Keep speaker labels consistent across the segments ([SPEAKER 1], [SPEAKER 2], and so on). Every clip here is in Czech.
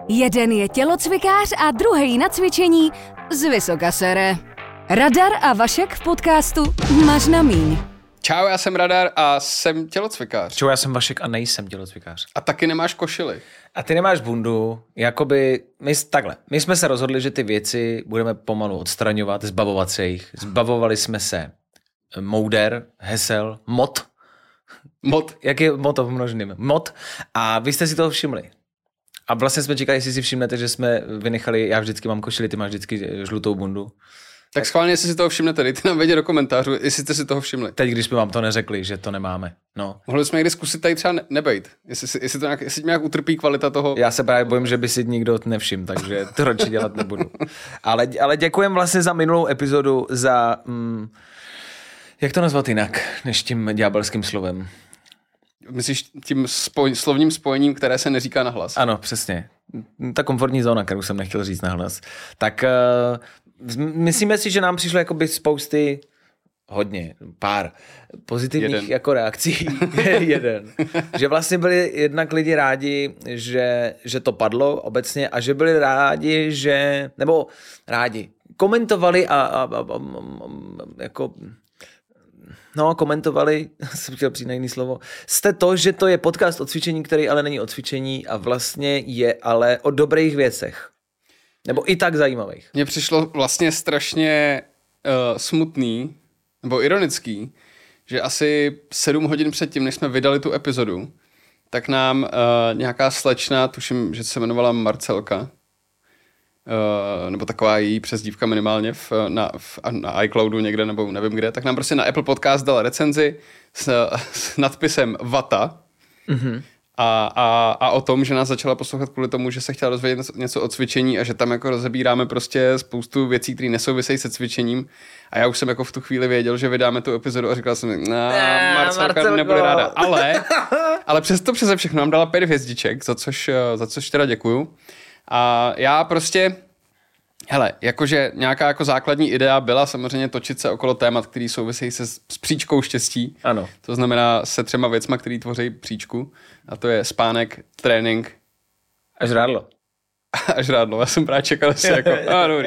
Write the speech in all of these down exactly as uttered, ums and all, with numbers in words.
[SPEAKER 1] Jeden je tělocvikář a druhý na cvičení z vysoka sere. Radar a Vašek v podcastu Mař na míň.
[SPEAKER 2] Čau, já jsem Radar a jsem tělocvikář.
[SPEAKER 3] Čau, já jsem Vašek a nejsem tělocvikář.
[SPEAKER 2] A taky nemáš košili.
[SPEAKER 3] A ty nemáš bundu, jakoby, my, takhle, my jsme se rozhodli, že ty věci budeme pomalu odstraňovat, zbavovat se jich. Zbavovali jsme se mouder, hesel, mot.
[SPEAKER 2] Mot.
[SPEAKER 3] Jak je moto v množným? Mot. A vy jste si toho všimli. A vlastně jsme čekali, jestli si všimnete, že jsme vynechali, já vždycky mám košili, ty máš vždycky žlutou bundu.
[SPEAKER 2] Tak schválně, jestli si toho všimnete, dejte nám vědět do komentářů, jestli jste si toho všimli.
[SPEAKER 3] Teď, když jsme vám to neřekli, že to nemáme. No.
[SPEAKER 2] Mohli jsme někdy zkusit tady třeba ne- nebejt. Jestli, jestli to nějak, jestli nějak utrpí kvalita toho.
[SPEAKER 3] Já se právě bojím, že by si nikdo nevšiml, takže to radši dělat nebudu. Ale, ale děkujem vlastně za minulou epizodu, za... Mm, jak to nazvat jinak, než tím ďábelským slovem?
[SPEAKER 2] Myslíš tím spoj, slovním spojením, které se neříká nahlas?
[SPEAKER 3] Ano, přesně. Ta komfortní zóna, kterou jsem nechtěl říct nahlas. Tak uh, myslíme si, že nám přišlo jakoby spousty, hodně, pár pozitivních
[SPEAKER 2] Jeden.
[SPEAKER 3] jako reakcí. Jeden. Že vlastně byli jednak lidi rádi, že, že to padlo obecně a že byli rádi, že, nebo rádi, komentovali a, a, a, a, a jako... No, komentovali, jsem chtěl přijít na jiný slovo, jste to, že to je podcast o cvičení, který ale není o cvičení a vlastně je ale o dobrých věcech. Nebo i tak zajímavých.
[SPEAKER 2] Mně přišlo vlastně strašně uh, smutný, nebo ironický, že asi sedm hodin předtím, než jsme vydali tu epizodu, tak nám uh, nějaká slečna, tuším, že se jmenovala Marcelka, Uh, nebo taková její přezdívka minimálně v, na, v, na iCloudu někde, nebo nevím kde, tak nám prostě na Apple Podcast dala recenzi s, s nadpisem Vata mm-hmm. a, a, a o tom, že nás začala poslouchat kvůli tomu, že se chtěla dozvědět něco, něco o cvičení a že tam jako rozebíráme prostě spoustu věcí, které nesouvisejí se cvičením a já už jsem jako v tu chvíli věděl, že vydáme tu epizodu a říkal jsem, no, Marcelka nebude ráda, ale, ale přesto přeze všechno nám dala pět hvězdiček, za což, za což teda děkuju. A já prostě, hele, jakože nějaká jako základní idea byla samozřejmě točit se okolo témat, který souvisejí se s příčkou štěstí.
[SPEAKER 3] Ano.
[SPEAKER 2] To znamená se třema věcma, který tvoří příčku. A to je spánek, trénink.
[SPEAKER 3] A žrádlo.
[SPEAKER 2] A žrádlo. Já jsem právě čekal, jestli jako, a dobrý.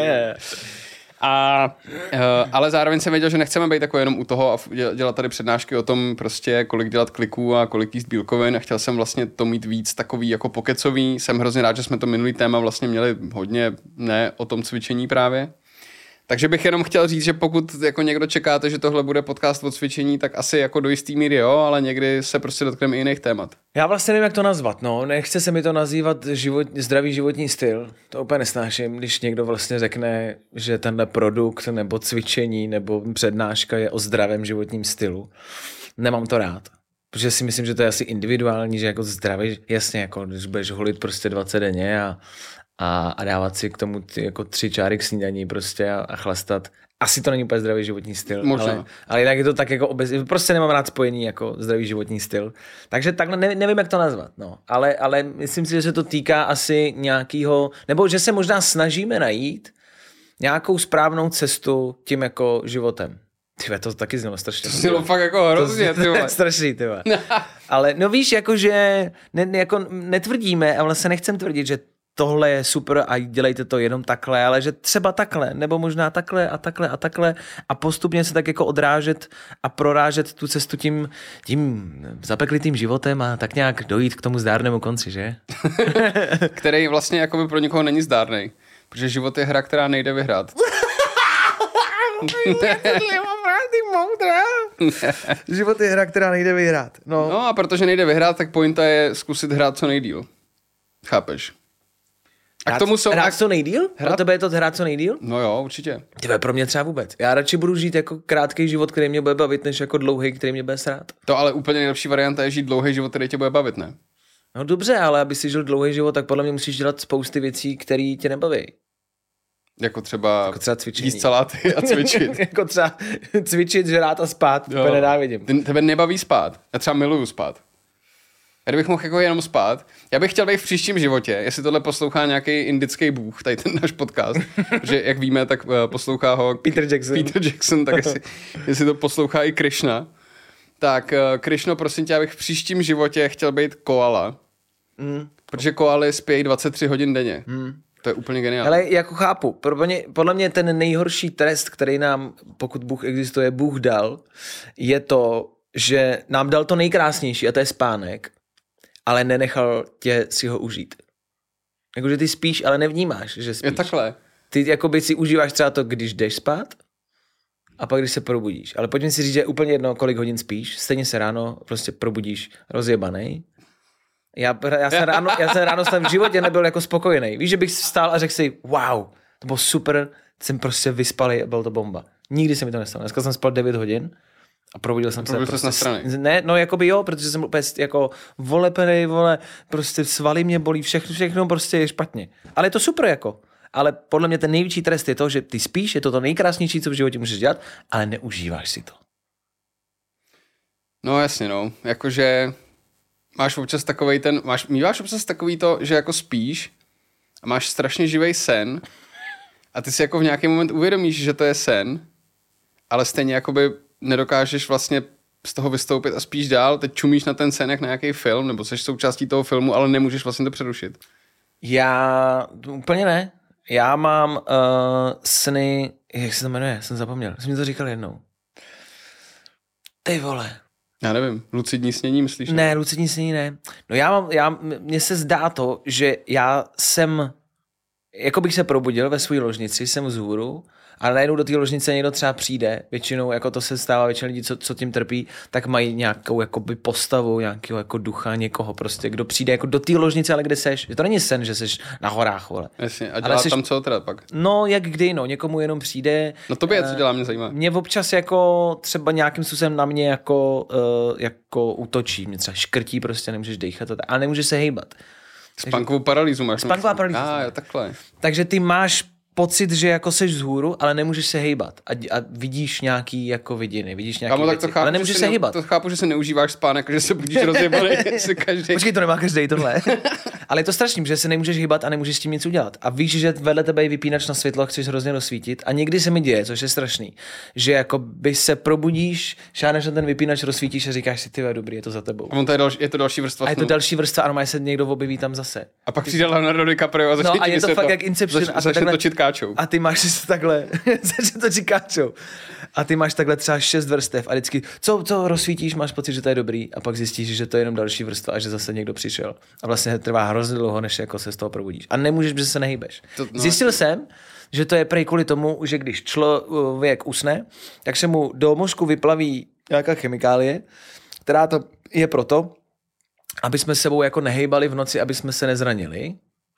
[SPEAKER 2] A, uh, ale zároveň jsem věděl, že nechceme být jako jenom u toho a dělat tady přednášky o tom prostě, kolik dělat kliků a kolik jíst bílkovin a chtěl jsem vlastně to mít víc takový jako pokecový. Jsem hrozně rád, že jsme to minulý téma vlastně měli hodně ne o tom cvičení právě. Takže bych jenom chtěl říct, že pokud jako někdo čekáte, že tohle bude podcast o cvičení, tak asi jako do jistý míry jo, ale někdy se prostě dotkneme i jiných témat.
[SPEAKER 3] Já vlastně nevím, jak to nazvat, no. Nechce se mi to nazývat život, zdravý životní styl. To úplně nesnáším, když někdo vlastně řekne, že tenhle produkt nebo cvičení nebo přednáška je o zdravém životním stylu. Nemám to rád. Protože si myslím, že to je asi individuální, že jako zdravý, jasně, jako když budeš holit prostě dvacet denně a A, a dávat si k tomu ty, jako tři čáry k snídaní prostě a, a chlastat. Asi to není úplně zdravý životní styl. Ale, ale jinak je to tak jako obecně. Prostě nemám rád spojení jako zdravý životní styl. Takže takhle ne, nevím, jak to nazvat. No. Ale, ale myslím si, že se to týká asi nějakého, nebo že se možná snažíme najít nějakou správnou cestu tím jako životem. Tyve, to taky znělo strašně.
[SPEAKER 2] To znělo fakt jako hrozně, ty vole.
[SPEAKER 3] Strašný, ty vole. Ale no víš, jakože ne, jako netvrdíme, a vlastně nechcem tvrdit, že tohle je super a dělejte to jenom takhle, ale že třeba takhle, nebo možná takhle a takhle a takhle a postupně se tak jako odrážet a prorážet tu cestu tím, tím zapeklitým životem a tak nějak dojít k tomu zdárnému konci, že?
[SPEAKER 2] Který vlastně jakoby pro někoho není zdárnej, protože život je hra, která nejde vyhrát.
[SPEAKER 3] Život je hra, která nejde vyhrát. No.
[SPEAKER 2] no a protože nejde vyhrát, tak pointa je zkusit hrát co nejdýl. Chápeš? A
[SPEAKER 3] Hrát,
[SPEAKER 2] k tomu jsou...
[SPEAKER 3] hrát co nejdýl?
[SPEAKER 2] Hrát...
[SPEAKER 3] Pro tebe je to hrát co nejdýl?
[SPEAKER 2] No jo, určitě.
[SPEAKER 3] Tyve, pro mě třeba vůbec. Já radši budu žít jako krátký život, který mě bude bavit, než jako dlouhý, který mě bude srát.
[SPEAKER 2] To ale úplně nejlepší varianta je žít dlouhý život, který tě bude bavit, ne?
[SPEAKER 3] No dobře, ale aby si žil dlouhý život, tak podle mě musíš dělat spousty věcí, které tě nebaví.
[SPEAKER 2] Jako třeba,
[SPEAKER 3] jako třeba cvičení.
[SPEAKER 2] Jíst saláty a cvičit.
[SPEAKER 3] Jako třeba cvičit, žrát a spát. To nenávidím.
[SPEAKER 2] Tebe nebaví spát. Já třeba miluju spát. Já kdybych mohl jako jenom spát, já bych chtěl být v příštím životě, jestli tohle poslouchá nějaký indický bůh, tady ten náš podcast, že jak víme, tak poslouchá ho
[SPEAKER 3] Peter Jackson,
[SPEAKER 2] Peter Jackson tak jestli, jestli to poslouchá i Krishna, tak Krishno, prosím tě, abych v příštím životě chtěl být koala,
[SPEAKER 3] mm.
[SPEAKER 2] Protože koaly spějí dvacet tři hodin denně. Hmm. To je úplně geniální.
[SPEAKER 3] Ale jako chápu, podle mě, podle mě ten nejhorší trest, který nám, pokud Bůh existuje, Bůh dal, je to, že nám dal to nejkrásnější a to je spánek, ale nenechal tě si ho užít. Jakože ty spíš, ale nevnímáš, že spíš.
[SPEAKER 2] Je takhle.
[SPEAKER 3] Ty jakoby si užíváš třeba to, když jdeš spát a pak když se probudíš. Ale pojďme si říct, že je úplně jedno, kolik hodin spíš, stejně se ráno prostě probudíš rozjebanej. Já, já, jsem ráno, já jsem ráno jsem v životě nebyl jako spokojený. Víš, že bych vstál a řekl si, wow, to bylo super, jsem prostě vyspalý a byl to bomba. Nikdy se mi to nestalo. Dneska jsem spal devět hodin a probudil jsem
[SPEAKER 2] probudil
[SPEAKER 3] se. Prostě,
[SPEAKER 2] na strany.
[SPEAKER 3] Ne, no jakoby jo, protože jsem úplně jako volepenej, vole, prostě svaly mě bolí, všechno, všechno prostě je špatně. Ale je to super jako. Ale podle mě ten největší trest je to, že ty spíš, je to to nejkrásnější, co v životě můžeš dělat, ale neužíváš si to.
[SPEAKER 2] No jasně, no. Jakože máš občas takovej ten, máš, míváš občas takový to, že jako spíš a máš strašně živej sen a ty si jako v nějaký moment uvědomíš, že to je sen, ale stejně jakoby nedokážeš vlastně z toho vystoupit a spíš dál, teď čumíš na ten sen jak na nějaký film, nebo jsi součástí toho filmu, ale nemůžeš vlastně to přerušit.
[SPEAKER 3] Já úplně ne. Já mám uh, sny, jak se to jmenuje, jsem zapomněl, jsem mi to říkal jednou. Ty vole.
[SPEAKER 2] Já nevím, lucidní snění myslíš?
[SPEAKER 3] Ne, lucidní snění ne. No já mám, já, mně se zdá to, že já jsem, jako bych se probudil ve své ložnici, jsem vzhůru, ale najednou do té ložnice někdo třeba přijde, většinou, jako to se stává, většinou lidí, co, co tím trpí, tak mají nějakou jakoby postavu, nějakého jako ducha, někoho prostě, kdo přijde jako do té ložnice, ale kde seš. Že to není sen, že seš na horách, vole.
[SPEAKER 2] Jasně, a dělá seš, tam co teda pak?
[SPEAKER 3] No, jak kdy, no, někomu jenom přijde.
[SPEAKER 2] No tobě, co dělá, mě zajímá.
[SPEAKER 3] Mě občas jako třeba nějakým způsobem na mě jako, uh, jako útočí, mě třeba škrtí prostě, nemůžeš dýchat, a nemůžeš se hejbat.
[SPEAKER 2] Spánkovou paralýzu máš.
[SPEAKER 3] Spánková paralýzu.
[SPEAKER 2] Ah, jo, takhle.
[SPEAKER 3] Takže ty máš pocit, že jako seš vzhůru, ale nemůžeš se hejbat. A, a vidíš nějaký jako vidiny, vidíš nějaký
[SPEAKER 2] Kámo,
[SPEAKER 3] věci,
[SPEAKER 2] tak to chápu,
[SPEAKER 3] ale nemůžeš se
[SPEAKER 2] ne,
[SPEAKER 3] hejbat.
[SPEAKER 2] To chápu, že se neužíváš spánek, že se budíš rozjebaný každý.
[SPEAKER 3] Počkej, to nemá každý tohle. Ale je to strašný, že se nemůžeš hýbat a nemůžeš s tím nic udělat. A víš, že vedle tebe je vypínač na světlo a chceš hrozně rozsvítit. A někdy se mi děje, což je strašný, že jako by se probudíš, šáneš na ten vypínač, rozsvítíš a říkáš si, ty je dobrý, je to za tebou.
[SPEAKER 2] A on to je, další, je to další vrstva.
[SPEAKER 3] A je to další vrstva, ano, má se někdo objeví tam zase.
[SPEAKER 2] A pak přijde Leonardo DiCaprio a začne
[SPEAKER 3] no, a je to fakt
[SPEAKER 2] to,
[SPEAKER 3] jak Inception.
[SPEAKER 2] Zač,
[SPEAKER 3] a
[SPEAKER 2] začne
[SPEAKER 3] takhle,
[SPEAKER 2] točit káčou.
[SPEAKER 3] A ty máš takhle, začne točit káčou. A ty máš takhle třeba šest vrstev a vždycky, co, co rozsvítíš, máš pocit, že to je dobrý a pak zjistíš, že to je jenom další vrstva a že zase někdo přišel. A vlastně trvá hrozně dlouho, než jako se z toho probudíš. A nemůžeš, protože se nehýbeš. To, no, Zjistil jsem, že to je prej kvůli tomu, že když člověk usne, tak se mu do mozku vyplaví nějaká chemikálie, která to je proto, aby jsme s sebou jako nehejbali v noci, aby jsme se nezranili.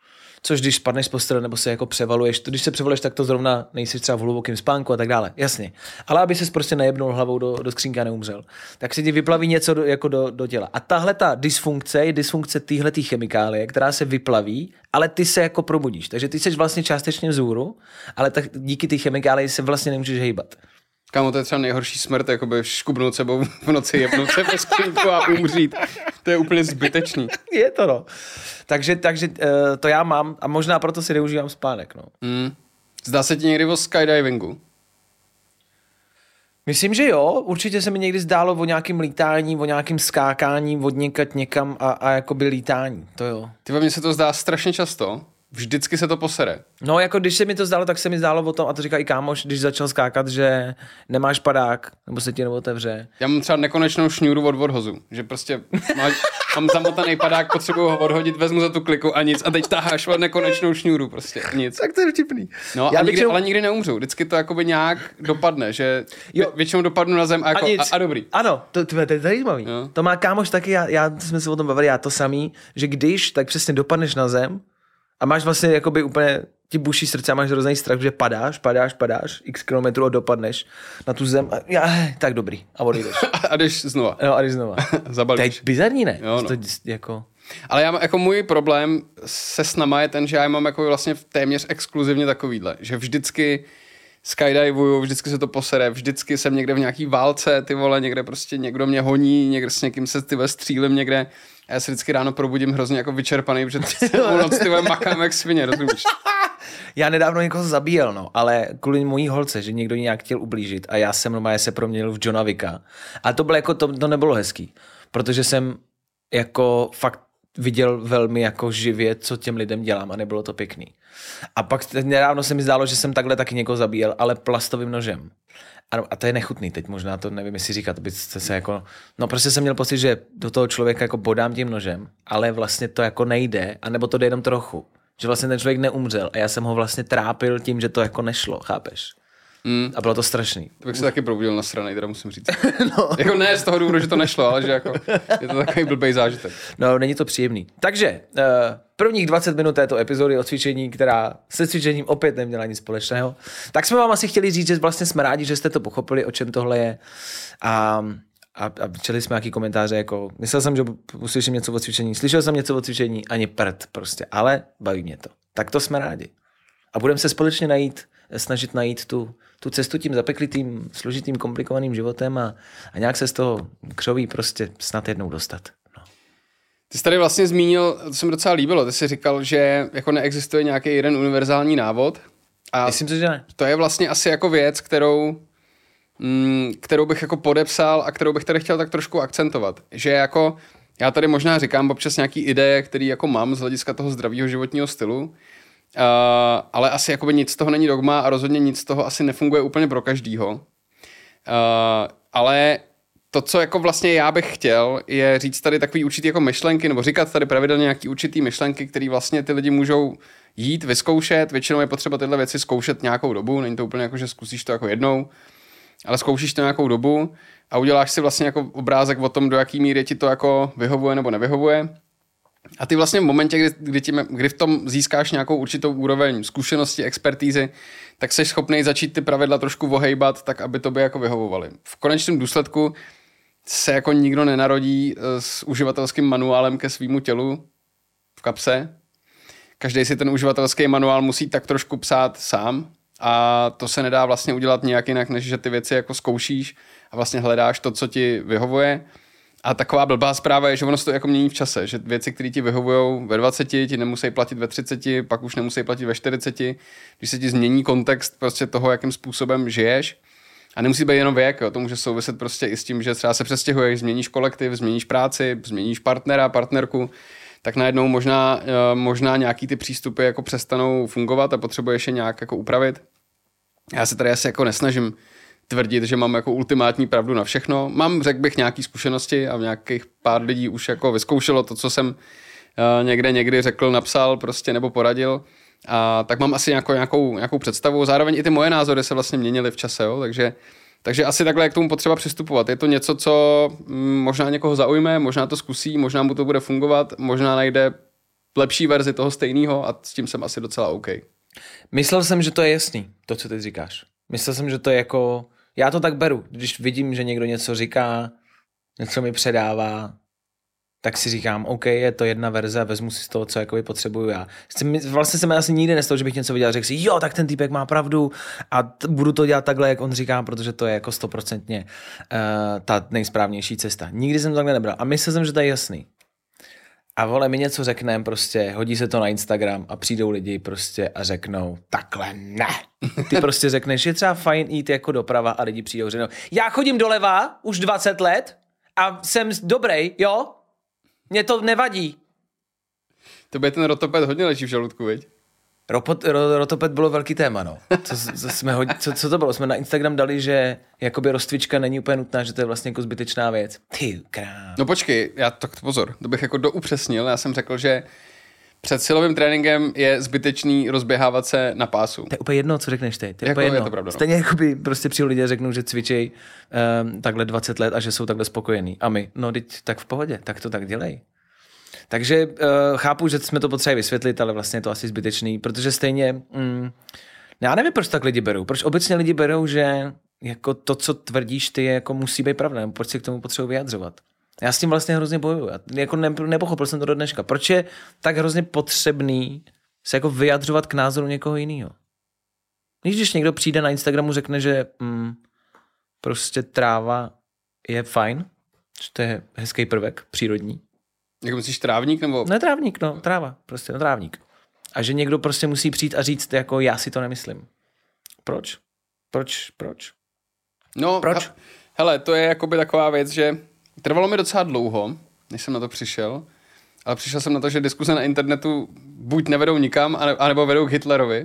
[SPEAKER 3] Což když spadneš z postele nebo se jako převaluješ, když se převaluješ, tak to zrovna nejsi třeba v hlubokém spánku a tak dále. Jasně. Ale aby ses prostě nejebnul hlavou do, do skřínka a neumřel. Tak se ti vyplaví něco do, jako do, do těla. A tahle ta dysfunkce je dysfunkce téhletý chemikálie, která se vyplaví, ale ty se jako probudíš. Takže ty jsi vlastně částečně vzhůru, ale tak díky té chemikálii se vlastně nemůžeš hejbat.
[SPEAKER 2] Kámo, to je třeba nejhorší smrt, jakoby škubnout sebou v noci, jebnout se ve skřínku a umřít. To je úplně zbytečný.
[SPEAKER 3] Je to, no. Takže, takže uh, to já mám a možná proto si neužívám spánek, no.
[SPEAKER 2] Mm. Zdá se ti někdy o skydivingu?
[SPEAKER 3] Myslím, že jo. Určitě se mi někdy zdálo o nějakém lítání, o nějakém skákání, od někat někam a, a jakoby lítání. To jo.
[SPEAKER 2] Ty mně se to zdá strašně často. Vždycky se to posere.
[SPEAKER 3] No, jako když se mi to zdálo, tak se mi zdálo o tom, a to říká i kámoš, když začal skákat, že nemáš padák, nebo se ti neotevře.
[SPEAKER 2] Já mám třeba nekonečnou šňůru od odhozu, že prostě má, mám zamotaný padák, potřebuju ho odhodit, vezmu za tu kliku a nic. A teď taháš od nekonečnou šňůru, prostě nic.
[SPEAKER 3] Tak to je vtipný.
[SPEAKER 2] No,
[SPEAKER 3] Já
[SPEAKER 2] a nikdy,
[SPEAKER 3] většinou...
[SPEAKER 2] ale nikdy neumřu. Vždycky to jakoby nějak dopadne, že jo. Většinou dopadnu na zem a, jako, a, a, a dobrý.
[SPEAKER 3] Ano, to, to, to je zajímavý. Jo. To má kámoš taky, já, já jsme se o tom bavili, já to samý, že když, tak přesně dopadneš na zem, a máš vlastně jakoby úplně, ti buší srdce a máš hrozný strach, že padáš, padáš, padáš, x kilometrů a dopadneš na tu zem a já, tak dobrý, a odejdeš.
[SPEAKER 2] A jdeš znova.
[SPEAKER 3] No, a jdeš znova.
[SPEAKER 2] Zabalíš.
[SPEAKER 3] To je bizarní, ne?
[SPEAKER 2] Jo, no.
[SPEAKER 3] To jako...
[SPEAKER 2] Ale já mám, jako můj problém se snama je ten, že já mám jako vlastně téměř exkluzivně takovýhle, že vždycky skydivuju, vždycky se to posere, vždycky jsem někde v nějaký válce, ty vole, někde prostě někdo mě honí, někde s někým se ty vole střílím někde. A já se vždycky ráno probudím hrozně jako vyčerpaný, protože celou noc ty vole makám jak svině, rozumíš?
[SPEAKER 3] Já nedávno někoho zabíjel, no, ale kvůli mojí holce, že někdo nějak chtěl ublížit a já jsem normálně se proměnil v Johna Wicka. A to bylo jako, to, to nebylo hezký, protože jsem jako fakt viděl velmi jako živě, co těm lidem dělám a nebylo to pěkný. A pak nedávno se mi zdálo, že jsem takhle taky někoho zabíjel, ale plastovým nožem. A to je nechutný teď, možná to nevím, jestli říkat, abyste se jako, no prostě jsem měl pocit, že do toho člověka jako bodám tím nožem, ale vlastně to jako nejde, anebo to jde jenom trochu. Že vlastně ten člověk neumřel a já jsem ho vlastně trápil tím, že to jako nešlo, chápeš? Mm. A bylo to strašný.
[SPEAKER 2] To bych se taky probudil na straně, teda musím říct. No. Jako ne z toho důvodu, že to nešlo, ale že jako je to takový blbej zážitek.
[SPEAKER 3] No, není to příjemný. Takže uh, prvních dvacet minut této epizody o cvičení, která se cvičením opět neměla nic společného, tak jsme vám asi chtěli říct, že vlastně jsme rádi, že jste to pochopili, o čem tohle je. A, a, a čeli jsme nějaký komentáře, jako myslel jsem, že uslyším něco o cvičení, slyšel jsem něco o cvičení, ani prd prostě, ale baví mě to. Tak to jsme rádi. A budeme se společně najít, snažit najít tu, tu cestu tím zapeklitým, složitým, komplikovaným životem a, a nějak se z toho křoví prostě snad jednou dostat. No.
[SPEAKER 2] Ty jsi tady vlastně zmínil, to se mi docela líbilo, ty jsi říkal, že jako neexistuje nějaký jeden univerzální návod. A
[SPEAKER 3] myslím si, že ne.
[SPEAKER 2] To je vlastně asi jako věc, kterou, mm, kterou bych jako podepsal a kterou bych tady chtěl tak trošku akcentovat. Že jako, já tady možná říkám občas nějaký ideje, který jako mám z hlediska toho zdravého životního stylu, Uh, ale asi jakoby nic z toho není dogma a rozhodně nic z toho asi nefunguje úplně pro každýho. Uh, ale to, co jako vlastně já bych chtěl, je říct tady takový určitý jako myšlenky, nebo říkat tady pravidelně nějaký určitý myšlenky, které vlastně ty lidi můžou jít, vyzkoušet. Většinou je potřeba tyhle věci zkoušet nějakou dobu, není to úplně jako, že zkusíš to jako jednou, ale zkoušíš to nějakou dobu a uděláš si vlastně jako obrázek o tom, do jaký míry ti to jako vyhovuje nebo nevyhovuje. A ty vlastně v momentě, kdy, kdy, tím, kdy v tom získáš nějakou určitou úroveň zkušenosti, expertízy, tak jsi schopný začít ty pravidla trošku ohejbat, tak aby to by jako vyhovovaly. V konečném důsledku se jako nikdo nenarodí s uživatelským manuálem ke svýmu tělu v kapse. Každý si ten uživatelský manuál musí tak trošku psát sám a to se nedá vlastně udělat nějak jinak, než že ty věci jako zkoušíš a vlastně hledáš to, co ti vyhovuje. A taková blbá zpráva je, že ono se to jako mění v čase, že věci, které ti vyhovují ve dvaceti, ti nemusí platit ve třiceti, pak už nemusí platit ve čtyřiceti, když se ti změní kontext prostě toho, jakým způsobem žiješ. A nemusí být jenom věk, jo. To může souviset prostě i s tím, že třeba se přestěhuješ, změníš kolektiv, změníš práci, změníš partnera, partnerku, tak najednou možná, možná nějaký ty přístupy jako přestanou fungovat a potřebuješ je nějak jako upravit. Já se tady asi jako nesnažím tvrdit, že mám jako ultimátní pravdu na všechno. Mám, řekl bych, nějaký zkušenosti a nějakých pár lidí už jako vyzkoušelo to, co jsem uh, někde někdy řekl, napsal prostě nebo poradil. A tak mám asi nějakou, nějakou, nějakou představu. Zároveň i ty moje názory se vlastně měnily v čase, jo? Takže, takže asi takhle je k tomu potřeba přistupovat. Je to něco, co mm, možná někoho zaujme, možná to zkusí, možná mu to bude fungovat, možná najde lepší verzi toho stejného a s tím jsem asi docela OK.
[SPEAKER 3] Myslel jsem, že to je jasný, to, co ty říkáš. Myslel jsem, že to je jako... Já to tak beru, když vidím, že někdo něco říká, něco mi předává, tak si říkám, OK, je to jedna verze, vezmu si z toho, co jakoby potřebuju já. Vlastně jsem asi nikdy nestalo, že bych něco viděl a řekl si, jo, tak ten týpek má pravdu a t- budu to dělat takhle, jak on říká, protože to je jako stoprocentně uh, ta nejsprávnější cesta. Nikdy jsem to takhle nebral a myslel jsem, že to je jasný. A vole, mi něco řekneme prostě, hodí se to na Instagram a přijdou lidi prostě a řeknou, takhle ne. Ty prostě řekneš, je třeba fajn jít jako doprava a lidi přijdou a řeknou, já chodím doleva už dvacet let a jsem dobrý, jo? Mně to nevadí.
[SPEAKER 2] To by ten rotoped hodně leží v žaludku, viď?
[SPEAKER 3] Ropot, ro, rotoped bylo velký téma, no. Co, co, jsme hodně, co, co to bylo? Jsme na Instagram dali, že jakoby rozcvička není úplně nutná, že to je vlastně jako zbytečná věc. Ty krám.
[SPEAKER 2] No počkej, já tak pozor, to bych jako doupřesnil. Já jsem řekl, že před silovým tréninkem je zbytečný rozběhávat se na pásu.
[SPEAKER 3] To je úplně jedno, co řekneš ty. To je
[SPEAKER 2] jako
[SPEAKER 3] úplně jedno.
[SPEAKER 2] Je to pravda, no.
[SPEAKER 3] Stejně jakoby prostě přijdu lidi a řeknou, že cvičej um, takhle dvacet let a že jsou takhle spokojení. A my, no teď tak v pohodě, tak to tak dělej. Takže uh, chápu, že jsme to potřebovali vysvětlit, ale vlastně je to asi zbytečný, protože stejně, mm, já nevím, proč tak lidi berou. Proč obecně lidi berou, že jako to, co tvrdíš ty, jako musí být pravda, nebo proč si k tomu potřebuji vyjadřovat. Já s tím vlastně hrozně bojuju. Já jako ne, nepochopil jsem to do dneška. Proč je tak hrozně potřebný se jako vyjadřovat k názoru někoho jiného? Když někdo přijde na Instagramu, řekne, že mm, prostě tráva je fajn, že to je hezký prvek, přírodní.
[SPEAKER 2] Jako myslíš trávník nebo?
[SPEAKER 3] Ne trávník, no, tráva, prostě no, trávník. A že někdo prostě musí přijít a říct, jako já si to nemyslím. Proč? Proč? Proč?
[SPEAKER 2] No,
[SPEAKER 3] Proč?
[SPEAKER 2] Hele, to je jakoby taková věc, že trvalo mi docela dlouho, než jsem na to přišel. Ale přišel jsem na to, že diskuze na internetu buď nevedou nikam, anebo vedou k Hitlerovi.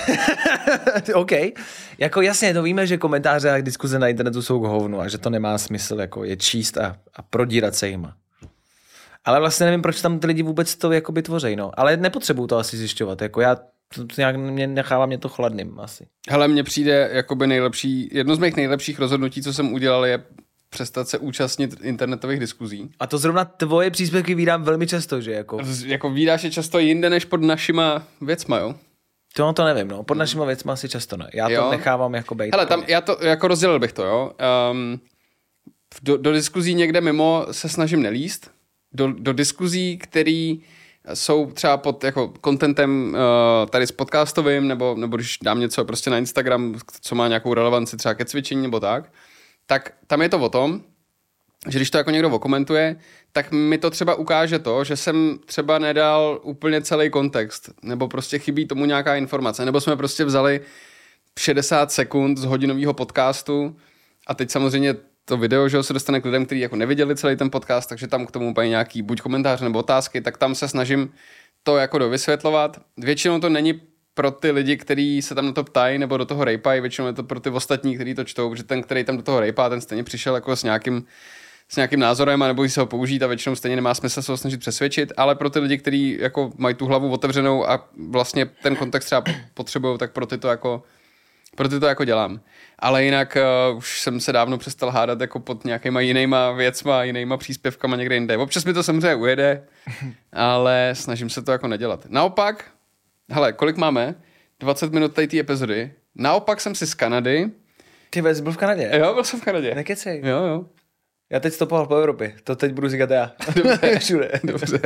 [SPEAKER 3] OK. Jako jasně, to víme, že komentáře a diskuze na internetu jsou k hovnu a že to nemá smysl jako je číst a, a prodírat se jima. Ale vlastně nevím, proč tam ty lidi vůbec to jakoby tvoří, no. Ale nepotřebuju to asi zjišťovat, jako já to nějak mě nechává mě to chladným asi.
[SPEAKER 2] Hele, mně přijde jakoby nejlepší, jedno z mých nejlepších rozhodnutí, co jsem udělal, je přestat se účastnit internetových diskuzí.
[SPEAKER 3] A to zrovna tvoje příspěvky vídám velmi často, že jako...
[SPEAKER 2] Jako vídáš je často jinde než pod našima věcma, jo?
[SPEAKER 3] To, to nevím, no. Pod našima věcma asi často ne. Já to jo? nechávám jako bejt.
[SPEAKER 2] Hele, tam já to jako rozdělil bych to, jo. Um, do, do diskuzí někde mimo se snažím nelíst. Do, do diskuzí, který jsou třeba pod jako contentem uh, tady s podcastovým, nebo, nebo když dám něco prostě na Instagram, co má nějakou relevanci třeba ke cvičení nebo tak, tak tam je to o tom, že když to jako někdo okomentuje, tak mi to třeba ukáže to, že jsem třeba nedal úplně celý kontext, nebo prostě chybí tomu nějaká informace, nebo jsme prostě vzali šedesát sekund z hodinového podcastu a teď samozřejmě to video, že se dostane k lidem, kteří jako neviděli celý ten podcast, takže tam k tomu úplně nějaký buď komentář nebo otázky, tak tam se snažím to jako dovysvětlovat. Většinou to není pro ty lidi, kteří se tam na to ptají nebo do toho rejpají, většinou je to pro ty ostatní, kteří to čtou, protože ten, který tam do toho rejpá, ten stejně přišel jako s nějakým, s nějakým názorem a nebo se ho použít a většinou stejně nemá smysl se ho snažit přesvědčit, ale pro ty lidi, kteří jako mají tu hlavu otevřenou a vlastně ten kontext třeba potřebují, tak pro ty to jako pro ty to jako dělám. Ale jinak uh, už jsem se dávno přestal hádat jako pod nějakýma jinýma věcma, jinýma příspěvkama někde jinde. Občas mi to samozřejmě ujede, ale snažím se to jako nedělat. Naopak, hele, kolik máme? dvacet minut tady té epizody. Naopak jsem si z Kanady.
[SPEAKER 3] Ty vůbec byl v Kanadě?
[SPEAKER 2] Jo, byl jsem v Kanadě.
[SPEAKER 3] Nekecej.
[SPEAKER 2] Jo, jo.
[SPEAKER 3] Já teď stopoval po Evropě. To teď budu říkat já.
[SPEAKER 2] Dobře,
[SPEAKER 3] všude.
[SPEAKER 2] Dobře.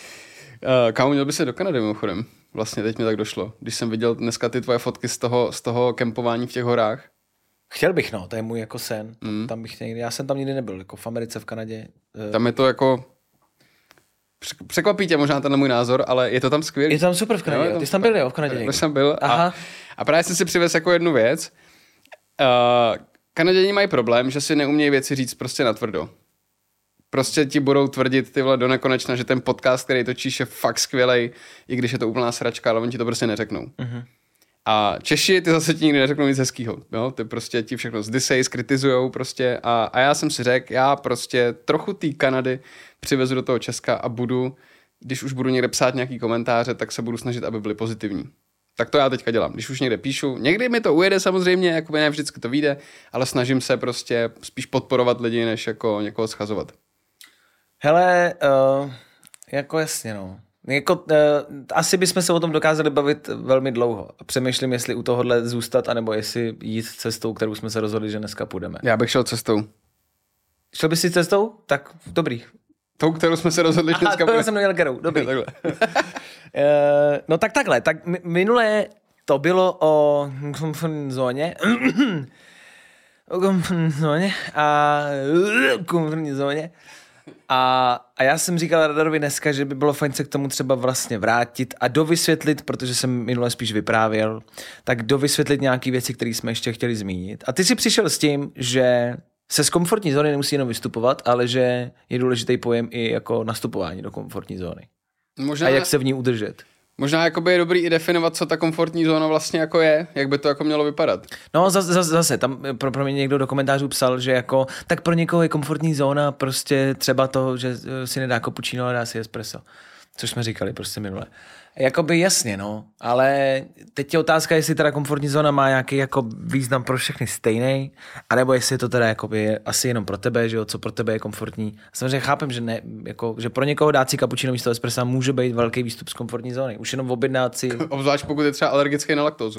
[SPEAKER 2] Uh, kámo, měl by se do Kanady mimochodem. Vlastně teď mi tak došlo. Když jsem viděl dneska ty tvoje fotky z toho, z toho kempování v těch horách.
[SPEAKER 3] Chtěl bych, no, to je můj jako sen. Mm. Tam bych někdy, já jsem tam nikdy nebyl, jako v Americe, v Kanadě.
[SPEAKER 2] Tam je to jako... Překvapí tě možná ten můj názor, ale je to tam skvělý.
[SPEAKER 3] Je to tam super v Kanadě, jo, ty jsi tam byl, jo, v Kanadě.
[SPEAKER 2] Já jsem byl a, a právě jsem si přivez jako jednu věc. Uh, Kanaděni mají problém, že si neumějí věci říct prostě natvrdo. Prostě ti budou tvrdit ty vole do nekonečna, že ten podcast, který točíš, je fakt skvělej, i když je to úplná sračka, ale oni ti to prostě neřeknou. Uh-huh. A Češi ty zase ti nikdy neřeknou nic hezkýho. Jo? Ty prostě ti všechno zdysej, skritizujou prostě a, a já jsem si řekl, já prostě trochu té Kanady přivezu do toho Česka a budu, když už budu někde psát nějaký komentáře, tak se budu snažit, aby byly pozitivní. Tak to já teďka dělám. Když už někde píšu, někdy mi to ujede samozřejmě, jako ne vždycky to vyjde, ale snažím se prostě spíš podporovat lidi, než jako někoho schazovat.
[SPEAKER 3] Hele, uh, jako jasně, no. Jako, uh, asi bychom se o tom dokázali bavit velmi dlouho. A přemýšlím, jestli u tohohle zůstat, anebo jestli jít cestou, kterou jsme se rozhodli, že dneska půjdeme.
[SPEAKER 2] Já bych šel cestou.
[SPEAKER 3] Šel bys si cestou? Tak dobrý.
[SPEAKER 2] Tou, kterou jsme se rozhodli, že dneska
[SPEAKER 3] půjdeme. Aha, jsem neměl kterou. Dobrý.
[SPEAKER 2] takhle.
[SPEAKER 3] uh, no tak takhle. Tak minulé to bylo o komfortní zóně. o komfortní zóně a komfortní zóně. A, a já jsem říkal Radarovi dneska, že by bylo fajn se k tomu třeba vlastně vrátit a dovysvětlit, protože jsem minule spíš vyprávěl, tak dovysvětlit nějaké věci, které jsme ještě chtěli zmínit. A ty si přišel s tím, že se z komfortní zóny nemusí jenom vystupovat, ale že je důležitý pojem i jako nastupování do komfortní zóny. Možná... A jak se v ní udržet.
[SPEAKER 2] Možná jakoby je dobrý i definovat, co ta komfortní zóna vlastně jako je, jak by to jako mělo vypadat.
[SPEAKER 3] No zase, zase, zase tam pro, pro mě někdo do komentářů psal, že jako, tak pro někoho je komfortní zóna prostě třeba to, že si nedá cappuccino, ale dá si espresso. Což jsme říkali prostě minule. Jakoby jasně, no, ale teď je otázka, jestli teda komfortní zóna má nějaký jako význam pro všechny stejný, anebo jestli je to teda jakoby asi jenom pro tebe, že jo, co pro tebe je komfortní. Samozřejmě chápem, že ne, jako, že pro někoho dát si cappuccino místo espressa může být velký výstup z komfortní zóny. Už jenom objednat si...
[SPEAKER 2] Obzvlášť pokud je třeba alergický na laktózu.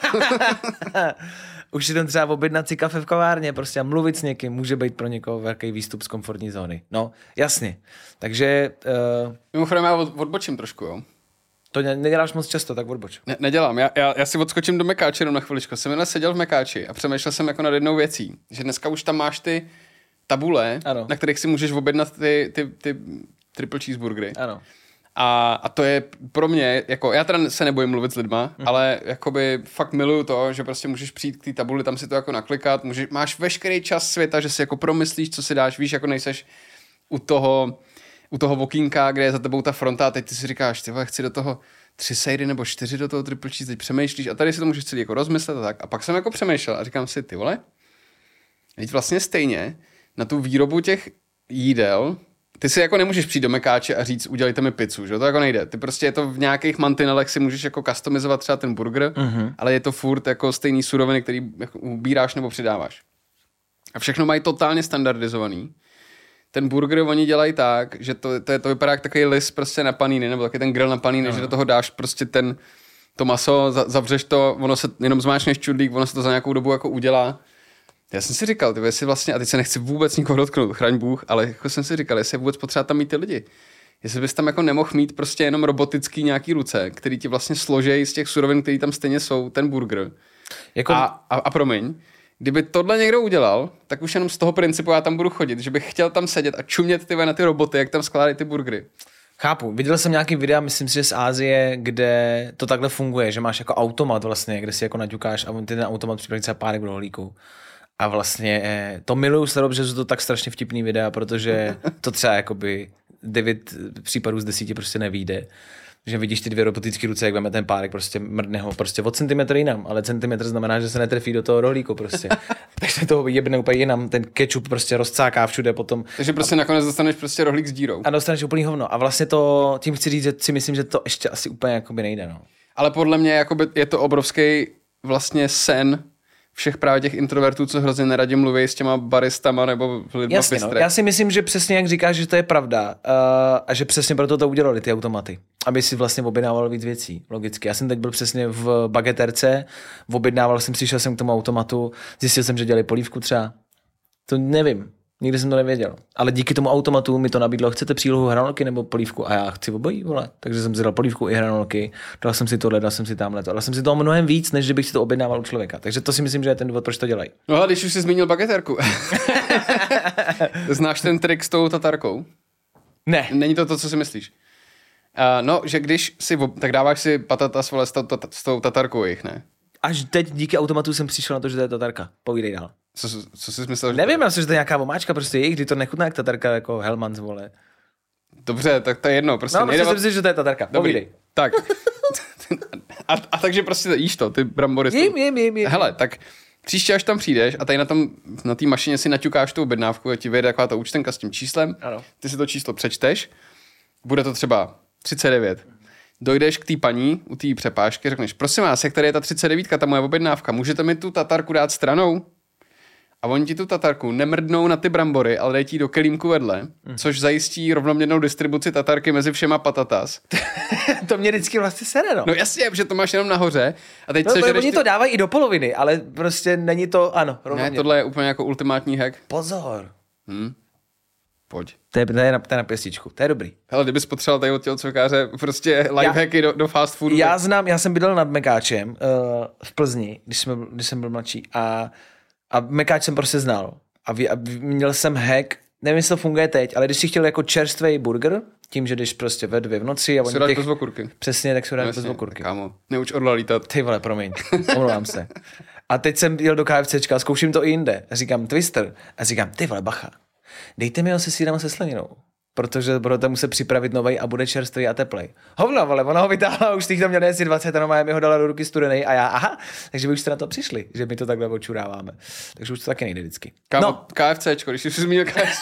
[SPEAKER 3] Už jenom třeba objednat si kafe v kavárně, prostě a mluvit s někým může být pro někoho velký výstup z komfortní zóny. No, jasně. Takže... Uh...
[SPEAKER 2] Mimochodem já odbočím trošku, jo.
[SPEAKER 3] To neděláš moc často, tak odboč.
[SPEAKER 2] Ne, nedělám, já, já, já si odskočím do Mekáče jenom na chviličku. Jsem jen seděl v Mekáči a přemýšlel jsem jako nad jednou věcí, že dneska už tam máš ty tabule, ano. Na kterých si můžeš objednat ty, ty, ty triple cheeseburgery.
[SPEAKER 3] Ano.
[SPEAKER 2] A, a to je pro mě, jako já teda se nebojím mluvit s lidma, mm. ale jakoby fakt miluju to, že prostě můžeš přijít k té tabuli, tam si to jako naklikat, můžeš, máš veškerý čas světa, že si jako promyslíš, co si dáš, víš, jako nejseš u toho u toho okýnka, kde je za tebou ta fronta a teď ty si říkáš, ty vole, chci do toho tři sejdy nebo čtyři do toho triple cheese, teď přemýšlíš a tady si to můžeš celý jako rozmyslet a tak. A pak jsem jako přemýšlel a říkám si, ty vole, teď vlastně stejně na tu výrobu těch jídel, ty si jako nemůžeš přijít do mekáče a říct, udělejte mi pizzu, že to jako nejde. Ty prostě je to v nějakých mantinelech si můžeš jako customizovat třeba ten burger, mm-hmm. ale je to furt jako stejný suroviny, který jako ubíráš nebo přidáváš. A všechno mají totálně standardizovaný. Ten burger oni dělají tak, že to, to, je, to vypadá jak takový lis prostě na paníny, nebo taky ten grill na paníny, no. Že do toho dáš prostě ten, to maso, zavřeš to, ono se jenom zmáčneš čudlík, ono se to za nějakou dobu jako udělá. Já jsem si říkal, ty jestli vlastně, a teď se nechci vůbec nikoho dotknout, chraň Bůh, ale jako jsem si říkal, jestli je vůbec potřeba tam mít ty lidi. Jestli bys tam jako nemohl mít prostě jenom robotický nějaký ruce, který ti vlastně složejí z těch surovin, který tam stejně jsou, ten burger. Jako... A, a, a promiň, kdyby tohle někdo udělal, tak už jenom z toho principu já tam budu chodit, že bych chtěl tam sedět a čumět ty na ty roboty, jak tam skládají ty burgery.
[SPEAKER 3] Chápu. Viděl jsem nějaký videa, myslím si, že z Ázie, kde to takhle funguje, že máš jako automat vlastně, kde si jako naťukáš a ty ten automat připraví třeba párek v rohlíku. A vlastně to miluju sledout, že jsou to tak strašně vtipný videa, protože to třeba jakoby devět případů z desíti prostě nevyjde. Že vidíš ty dvě robotické ruce, jak veme ten párek, prostě mrdne ho prostě od centimetr jinam, ale centimetr znamená, že se netrefí do toho rohlíku prostě. Takže to jebne úplně jinam, ten kečup prostě rozcáká všude potom.
[SPEAKER 2] Takže prostě a... nakonec dostaneš prostě rohlík s dírou.
[SPEAKER 3] A dostaneš úplný hovno. A vlastně to, tím chci říct, že si myslím, že to ještě asi úplně jakoby nejde, no.
[SPEAKER 2] Ale podle mě jakoby je to obrovský vlastně sen všech právě těch introvertů, co hrozně neradě mluví s těma baristama nebo lidma.
[SPEAKER 3] Jasně, no. Já si myslím, že přesně jak říkáš, že to je pravda uh, a že přesně proto to udělali ty automaty, aby si vlastně objednával víc věcí, logicky. Já jsem teď byl přesně v bageterce, objednával jsem, přišel jsem k tomu automatu, zjistil jsem, že dělali polívku třeba. To nevím, nikdy jsem to nevěděl. Ale díky tomu automatu mi to nabídlo, chcete přílohu hranolky nebo polívku? A já chci obojí, vole. Takže jsem si dal polívku i hranolky, dal jsem si tohle, dal jsem si tamhle to. Dal jsem si toho mnohem víc, než kdybych si to objednával u člověka. Takže to si myslím, že je ten důvod, proč to dělají.
[SPEAKER 2] No a když už jsi zmínil bageterku. Znáš ten trik s tou tatarkou?
[SPEAKER 3] Ne.
[SPEAKER 2] Není to to, co si myslíš? Uh, no, že když si, tak dáváš si patatas vole, s, tou, s tou tatarkou jich, ne?
[SPEAKER 3] Až teď díky automatu jsem přišel na to, že to je tatarka. Povídej dál.
[SPEAKER 2] Co, co jsi myslel?
[SPEAKER 3] Nevím,
[SPEAKER 2] to...
[SPEAKER 3] já myslím, že to je nějaká omáčka, prostě jejich, kdy to nechutná jak tatarka, jako Hellmann's, vole.
[SPEAKER 2] Dobře, tak to je jedno. Prostě
[SPEAKER 3] no,
[SPEAKER 2] nejde...
[SPEAKER 3] prostě si myslím, že to je tatarka. Povídej.
[SPEAKER 2] Tak. a, a takže prostě jíš to, ty brambory.
[SPEAKER 3] Jím, jím, jím, jím.
[SPEAKER 2] Hele, tak příště, až tam přijdeš a tady na tom, na té mašině si naťukáš tu objednávku a ti vyjde taková ta účtenka s tím číslem.
[SPEAKER 3] Ano.
[SPEAKER 2] Ty si to číslo přečteš, bude to třeba třicet devět. Dojdeš k té paní u té přepážky, řekneš, prosím vás, jak tady je ta třicet devět, ta moje objednávka, můžete mi tu tatarku dát stranou? A oni ti tu tatarku nemrdnou na ty brambory, ale dají ti do kelímku vedle, mm. což zajistí rovnoměrnou distribuci tatarky mezi všema patatas.
[SPEAKER 3] To mě vždycky vlastně sere, no.
[SPEAKER 2] No jasně, protože to máš jenom nahoře. A teď
[SPEAKER 3] no,
[SPEAKER 2] se,
[SPEAKER 3] oni
[SPEAKER 2] ty...
[SPEAKER 3] to dávají i do poloviny, ale prostě není to, ano, rovnoměrně.
[SPEAKER 2] Ne, tohle je úplně jako ultimátní hack.
[SPEAKER 3] Pozor.
[SPEAKER 2] Hm. Pojď.
[SPEAKER 3] To je, to je, na, to je na pěstičku, to je dobrý.
[SPEAKER 2] Hele, kdybys potřeboval tady od tělocvikáře prostě lifehacky do, do fast foodu.
[SPEAKER 3] Já
[SPEAKER 2] tak...
[SPEAKER 3] znám, já jsem bydlel nad Mekáčem uh, v Plzni, když, jsme, když jsem byl mladší a, a Mekáč jsem prostě znal. A, vy, a měl jsem hack, nevím, jestli to funguje teď, ale když si chtěl jako čerstvý burger, tím, že jdeš prostě ve dvě v noci a oni
[SPEAKER 2] těch... bez okurky.
[SPEAKER 3] Přesně, tak si dáš bez okurky.
[SPEAKER 2] Kámo, neuč orla lítat.
[SPEAKER 3] Ty vole, promiň, omlouvám se. A teď jsem jel do KFCčka, zkouším to i jinde. A říkám Twister. A říkám, ty vole, bacha. Dejte mi ho se sýrem a se slaninou. Protože budete muset připravit novej a bude čerstvý a teplej. Hovno, vole, ona ho vytáhla, už těch tam měl asi dvacet, a já mi ho dala do ruky studenej a já, aha, takže vy už jste na to přišli, že my to takhle očuráváme. Takže už to taky nejde vždycky.
[SPEAKER 2] Kámo,
[SPEAKER 3] no.
[SPEAKER 2] KFCčko, když jsi zmínil KFC.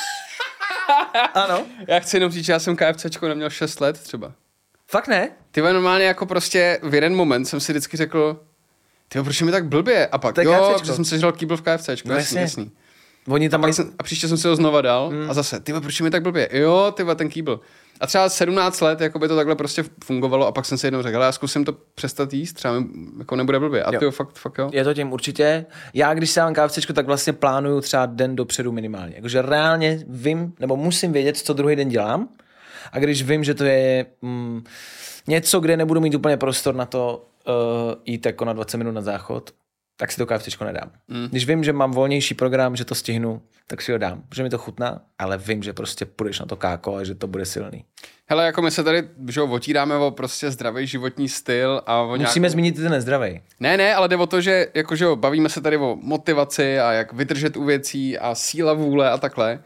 [SPEAKER 3] Ano.
[SPEAKER 2] Já chci jenom říct, že já jsem KFCčko neměl šest let třeba.
[SPEAKER 3] Fakt ne?
[SPEAKER 2] Ty normálně jako prostě v jeden moment jsem si vždycky řekl, ty proč je mi tak blbě? A pak, jo, protože jsem sežral kýbl v KFCčku, no, jasný, jasný.
[SPEAKER 3] Oni tam
[SPEAKER 2] a, jsem, a příště jsem si ho znova dal hmm. a zase, ty proč je mi tak blbě? Jo, ty ten kýbl. A třeba sedmnáct let jako by to takhle prostě fungovalo a pak jsem si jednou řekl, já zkusím to přestat jíst, třeba mi jako nebude blbě. A ty jo, fakt, fakt jo.
[SPEAKER 3] Je to tím určitě. Já když si dám KFCčko, tak vlastně plánuju třeba den dopředu minimálně. Jakože reálně vím, nebo musím vědět, co druhý den dělám. A když vím, že to je mm, něco, kde nebudu mít úplně prostor na to uh, jít jako na dvacet minut na záchod, tak si to KFCčko nedám. Mm. Když vím, že mám volnější program, že to stihnu, tak si ho dám. Protože mi to chutná, ale vím, že prostě půjdeš na to káko a že to bude silný.
[SPEAKER 2] Hele, jako my se tady, že otíráme o prostě zdravý životní styl a o
[SPEAKER 3] Musíme nějakou... zmínit ten nezdravej.
[SPEAKER 2] Ne, ne, ale jde o to, že jakože bavíme se tady o motivaci a jak vydržet u věcí a síla vůle a takhle.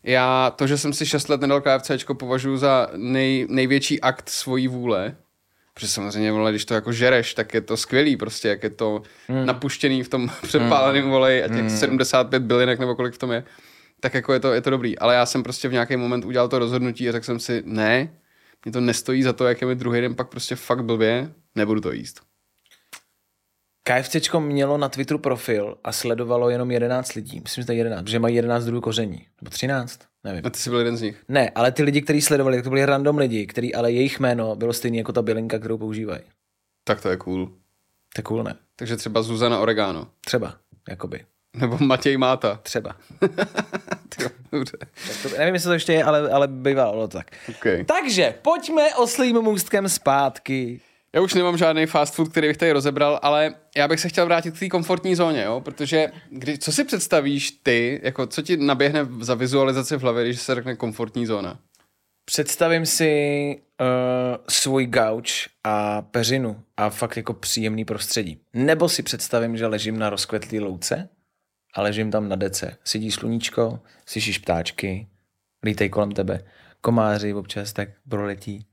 [SPEAKER 2] já to, že jsem si šest let nedal KFCčko, považuji za nej, největší akt svojí vůle. Protože samozřejmě, vole, když to jako žereš, tak je to skvělý prostě, jak je to mm. napuštěný v tom přepáleném mm. voleji a těch mm. sedmdesát pět bylinek nebo kolik v tom je, tak jako je to, je to dobrý. Ale já jsem prostě v nějaký moment udělal to rozhodnutí a řekl jsem si, ne, mě to nestojí za to, jak je mi druhý den pak prostě fakt blbě, nebudu to jíst.
[SPEAKER 3] KFCčko mělo na Twitteru profil a sledovalo jenom jedenáct lidí. Myslím, že to je jedenáct, protože mají jedenáct druhů koření. Nebo třináct, nevím.
[SPEAKER 2] A ty jsi byl jeden z nich?
[SPEAKER 3] Ne, ale ty lidi, kteří sledovali, tak to byli random lidi, který ale jejich jméno bylo stejné jako ta bylinka, kterou používají.
[SPEAKER 2] Tak to je cool.
[SPEAKER 3] To je cool, ne?
[SPEAKER 2] Takže třeba Zuzana Oregano.
[SPEAKER 3] Třeba, jakoby.
[SPEAKER 2] Nebo Matěj Máta.
[SPEAKER 3] Třeba.
[SPEAKER 2] Tyjo, dobře.
[SPEAKER 3] Tak to, nevím, jestli to ještě je, ale, ale bývalo tak.
[SPEAKER 2] Okay.
[SPEAKER 3] Takže, pojďme oslým můstkem zpátky.
[SPEAKER 2] Já už nemám žádný fast food, který bych tady rozebral, ale já bych se chtěl vrátit k té komfortní zóně, jo? Protože kdy, co si představíš ty, jako co ti naběhne za vizualizaci v hlavě, když se řekne komfortní zóna?
[SPEAKER 3] Představím si uh, svůj gauč a peřinu a fakt jako příjemný prostředí. Nebo si představím, že ležím na rozkvetlý louce a ležím tam na dece. Sedí sluníčko, slyšíš ptáčky, lítej kolem tebe, komáři občas tak proletí.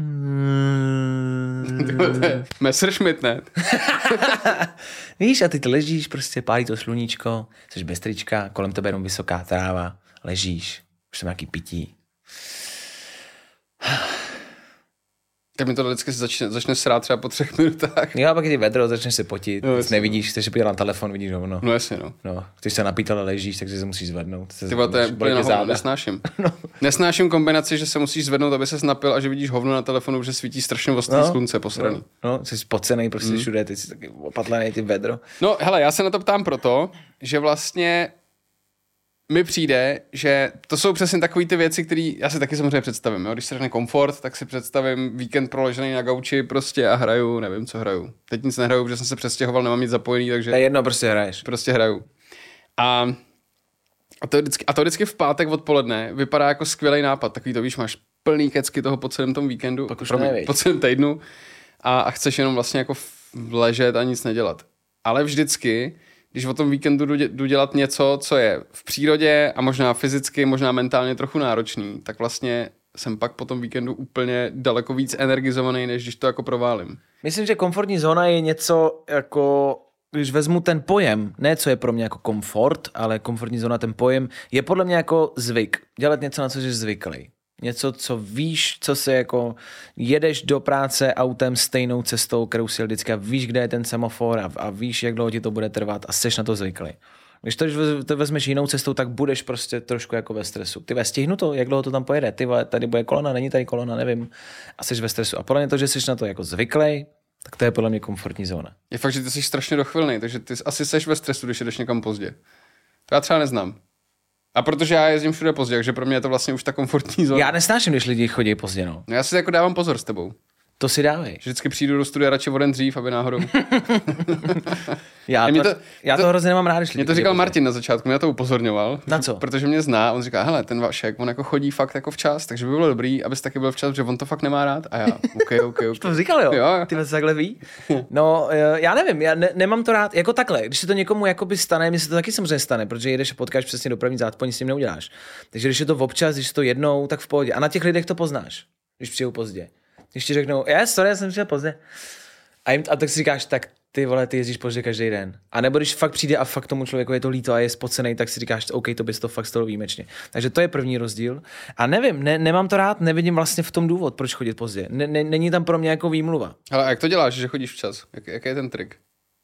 [SPEAKER 2] Messerschmitt, ne?
[SPEAKER 3] Víš, a ty ležíš, prostě pálí to sluníčko, jsi bez trička, kolem tebe jenom vysoká tráva, ležíš, už tam nějaký pití.
[SPEAKER 2] Tak mi to vždycky začne, začne srát třeba po třech minutách.
[SPEAKER 3] Jo, a pak je ti vedro, začneš se potit, no, nevidíš, chceš podívat na telefon, vidíš hovno.
[SPEAKER 2] No jasně, no.
[SPEAKER 3] No, chceš se napít, ale ležíš, takže se musíš zvednout.
[SPEAKER 2] Ty vole, to je úplně na hovno, nesnáším. No. Nesnáším kombinaci, že se musíš zvednout, aby ses napil a že vidíš hovno na telefonu, že svítí strašně ostrý no, slunce posraný.
[SPEAKER 3] No, no, jsi spocenej prostě mm. všude, ty jsi taky opatlený, ty vedro.
[SPEAKER 2] No, hele, já se na to ptám proto, že vlastně mi přijde, že to jsou přesně takové ty věci, které já si taky samozřejmě představím. Jo? Když se řekne komfort, tak si představím víkend proložený na gauči prostě a hraju, nevím, co hraju. Teď nic nehraju, protože jsem se přestěhoval, nemám nic zapojený, takže...
[SPEAKER 3] To je jedno, prostě hraješ.
[SPEAKER 2] Prostě hraju. A, a, to vždycky, a to vždycky v pátek odpoledne vypadá jako skvělý nápad. Takový to, víš, máš plný kecky toho po celém tom víkendu, promiň, po celém týdnu a, a chceš jenom vlastně jako ležet a nic nedělat. Ale vždycky... Když o tom víkendu jdu dělat něco, co je v přírodě a možná fyzicky, možná mentálně trochu náročný, tak vlastně jsem pak po tom víkendu úplně daleko víc energizovaný, než když to jako proválím.
[SPEAKER 3] Myslím, že komfortní zóna je něco jako, když vezmu ten pojem, ne co je pro mě jako komfort, ale komfortní zóna, ten pojem, je podle mě jako zvyk. Dělat něco, na co jsi zvyklý. Něco, co víš, co se jako jedeš do práce autem stejnou cestou, kterou si jel vždycky a víš, kde je ten semafor a, a víš, jak dlouho ti to bude trvat a jsi na to zvyklý. Když to, to vezmeš jinou cestou, tak budeš prostě trošku jako ve stresu. Ty ve stihnu to, jak dlouho to tam pojede, ty tady bude kolona, není tady kolona, nevím. A jsi ve stresu. A podle mě to, že jsi na to jako zvyklý, tak to je podle mě komfortní zóna.
[SPEAKER 2] Je fakt, že ty jsi strašně dochvilný, takže ty asi seš ve stresu, když jdeš někam pozdě. To já třeba neznám. A protože já jezdím všude pozdě, takže pro mě je to vlastně už ta komfortní zóna.
[SPEAKER 3] Já nesnáším, když lidi chodí pozdě, no.
[SPEAKER 2] Já si jako dávám pozor s tebou.
[SPEAKER 3] To si dávej.
[SPEAKER 2] Vždycky přijdu do studia radši o den dřív, aby náhodou.
[SPEAKER 3] já to, to, já to, to hrozně nemám rád, když
[SPEAKER 2] mě to říkal Martin na začátku, mě to upozorňoval.
[SPEAKER 3] Na co?
[SPEAKER 2] Protože mě zná, on říká, hele, ten Vašek, on jako chodí fakt jako včas, takže by bylo dobrý, abys taky byl včas, protože on to fakt nemá rád. A já, OK, OK, OK.
[SPEAKER 3] To říkal, jo?
[SPEAKER 2] jo.
[SPEAKER 3] Ty se takhle ví? No, já nevím, já ne, nemám to rád, jako takhle, když se to někomu jakoby stane, mně se to taky samozřejmě stane, protože jedeš a potkáš přesně dopravní zácpo, s tím neuděláš. Takže když je to občas, když je to jednou, tak v pohodě. A na těch lidech to poznáš, když přijou pozdě. Když ti řeknou, já sorry, já jsem přišel pozdě. A, jim, a tak si říkáš, tak ty vole, ty jezdíš pozdě každý den. A nebo když fakt přijde a fakt tomu člověku je to líto a je spocený, tak si říkáš, OK, to bys to fakt stalo výjimečně. Takže to je první rozdíl. A nevím, ne, nemám to rád, nevidím vlastně v tom důvod, proč chodit pozdě. Ne, ne, není tam pro mě jako výmluva.
[SPEAKER 2] Ale a jak to děláš, že chodíš včas? Jak, jaký je ten trik?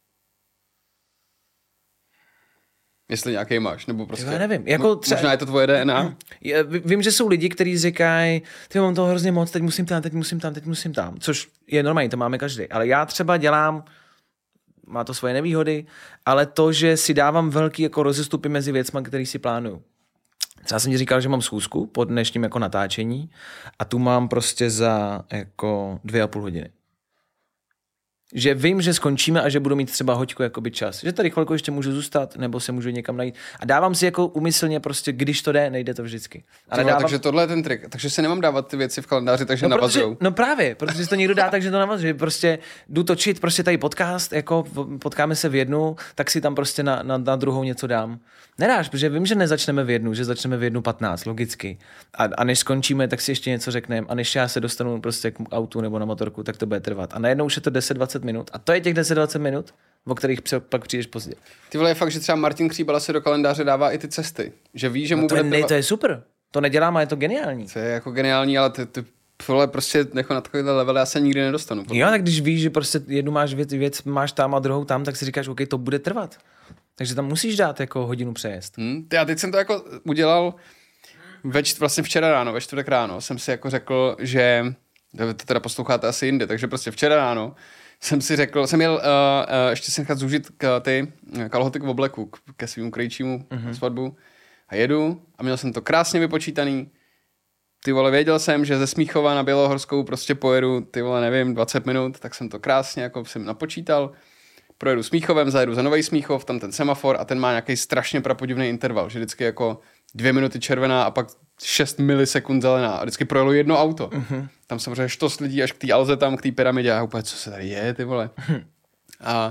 [SPEAKER 2] Jestli nějaký máš, nebo prostě...
[SPEAKER 3] Já nevím. Jako třeba...
[SPEAKER 2] Možná je to tvoje D N A?
[SPEAKER 3] Já vím, že jsou lidi, kteří říkají, ty mám toho hrozně moc, teď musím tam, teď musím tam, teď musím tam. Což je normální, to máme každý. Ale já třeba dělám, má to svoje nevýhody, ale to, že si dávám velký jako rozestupy mezi věcmi, který si plánuju. Já jsem ti říkal, že mám schůzku po dnešním jako natáčení a tu mám prostě za jako dvě a půl hodiny. Že vím, že skončíme a že budu mít třeba hoďku jakoby čas. Že tady chvilku ještě můžu zůstat, nebo se můžu někam najít. A dávám si jako umyslně prostě, když to jde, nejde to vždycky. Ale
[SPEAKER 2] Tyhle,
[SPEAKER 3] dávám...
[SPEAKER 2] Takže tohle je ten trik. Takže si nemám dávat ty věci v kalendáři, takže
[SPEAKER 3] no,
[SPEAKER 2] navazujou.
[SPEAKER 3] Protože, no právě, protože si to někdo dá, takže to navazuje. Prostě jdu točit prostě tady podcast, jako potkáme se v jednu, tak si tam prostě na, na, na druhou něco dám. Nedáš, protože vím, že nezačneme v jednu, že začneme v jednu patnáct, logicky. A, a než skončíme, tak si ještě něco řekneme. A než já se dostanu prostě k autu nebo na motorku, tak to bude trvat. A najednou už je to deset dvacet minut. A to je těch deset dvacet minut, o kterých pak přijdeš pozdě.
[SPEAKER 2] Ty vole, je fakt, že třeba Martin Kříbala si do kalendáře dává i ty cesty. Že ví, že
[SPEAKER 3] no
[SPEAKER 2] mu
[SPEAKER 3] to,
[SPEAKER 2] bude
[SPEAKER 3] je,
[SPEAKER 2] trvat...
[SPEAKER 3] to je super. To nedělám, ale je to geniální.
[SPEAKER 2] To je jako geniální, ale ty, ty vole, prostě jako na takovýhle level já se nikdy nedostanu.
[SPEAKER 3] Jo, tak když víš, že prostě jednu máš věc, věc máš tam a druhou tam, tak si říkáš, OK, to bude trvat. Takže tam musíš dát jako hodinu přejezd.
[SPEAKER 2] Hmm, já teď jsem to jako udělal ve čt, vlastně včera ráno, ve čtvrtek ráno jsem si jako řekl, že to teda posloucháte asi jinde, takže prostě včera ráno jsem si řekl, jsem jel, uh, uh, ještě jsem chtěl zúžit k, ty kalhoty k obleku, k, ke svým krejčímu mm-hmm. svatbu a jedu a měl jsem to krásně vypočítaný. Ty vole, věděl jsem, že ze Smíchova na Bělohorskou prostě pojedu, ty vole, nevím, dvacet minut, tak jsem to krásně jako jsem napočítal. Projedu Smíchovem, zajedu za Nový Smíchov, tam ten semafor a ten má nějaký strašně prapodivný interval, že vždycky jako dvě minuty červená a pak šest milisekund zelená a vždycky projelo jedno auto. Uh-huh. Tam samozřejmě štost lidí až k té Alze tam, k té pyramidě a úplně, co se tady je, ty vole. Uh-huh. A,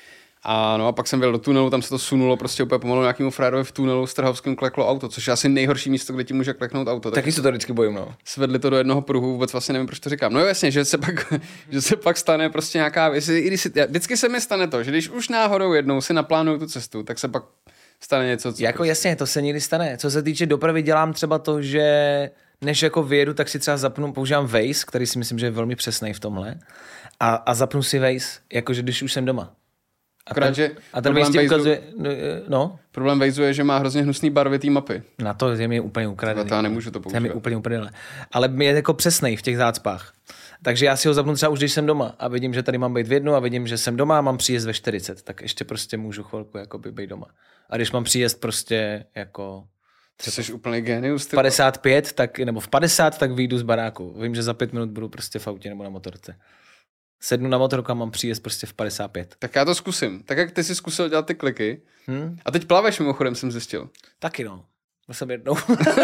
[SPEAKER 2] a no a pak jsem byl do tunelu, tam se to sunulo prostě úplně pomalu nějakému frajerovi v tunelu s Trhovským kleklo auto, což je asi nejhorší místo, kde ti může kleknout auto.
[SPEAKER 3] Taky se to vždycky bojím, no.
[SPEAKER 2] Svedli to do jednoho pruhu, vůbec vlastně nevím, proč to říkám. No jasně, že se pak, že se pak stane prostě nějaká věc. I když si, vždycky se mi stane to, že když už náhodou jednou si naplánuju tu cestu, tak se pak stane něco. Co
[SPEAKER 3] jako jasně, to se někdy stane. Co se týče dopravy, dělám třeba to, že než jako vyjedu, tak si třeba zapnu, používám Waze, který si myslím, že je velmi přesný v tomhle. A, a zapnu si Waze, jakože když už jsem doma. A
[SPEAKER 2] Akorát,
[SPEAKER 3] ten,
[SPEAKER 2] že
[SPEAKER 3] a ten Waze ti ukazuje, no.
[SPEAKER 2] Problém Waze je, že má hrozně hnusný barvy té mapy.
[SPEAKER 3] Na to je mi úplně ukradený.
[SPEAKER 2] To já nemůžu to používat.
[SPEAKER 3] To je mi úplně ukradený. Ale je jako přesnej v těch zácpách. Takže já si ho zapnu třeba už, když jsem doma a vidím, že tady mám být v jednu a vidím, že jsem doma a mám příjezd ve čtyřicet, tak ještě prostě můžu chvilku jakoby být doma. A když mám příjezd prostě jako
[SPEAKER 2] Ty jsi úplný genius.
[SPEAKER 3] Ty padesát pět, tak, nebo v padesát, tak vyjdu z baráku. Vím, že za pět minut budu prostě v autě nebo na motorce. Sednu na motorku a mám příjezd prostě v padesát pět.
[SPEAKER 2] Tak já to zkusím. Tak jak ty jsi zkusil dělat ty kliky.
[SPEAKER 3] Hmm?
[SPEAKER 2] A teď plaveš mimochodem, jsem zjistil.
[SPEAKER 3] Taky no. Byl jsem jednou.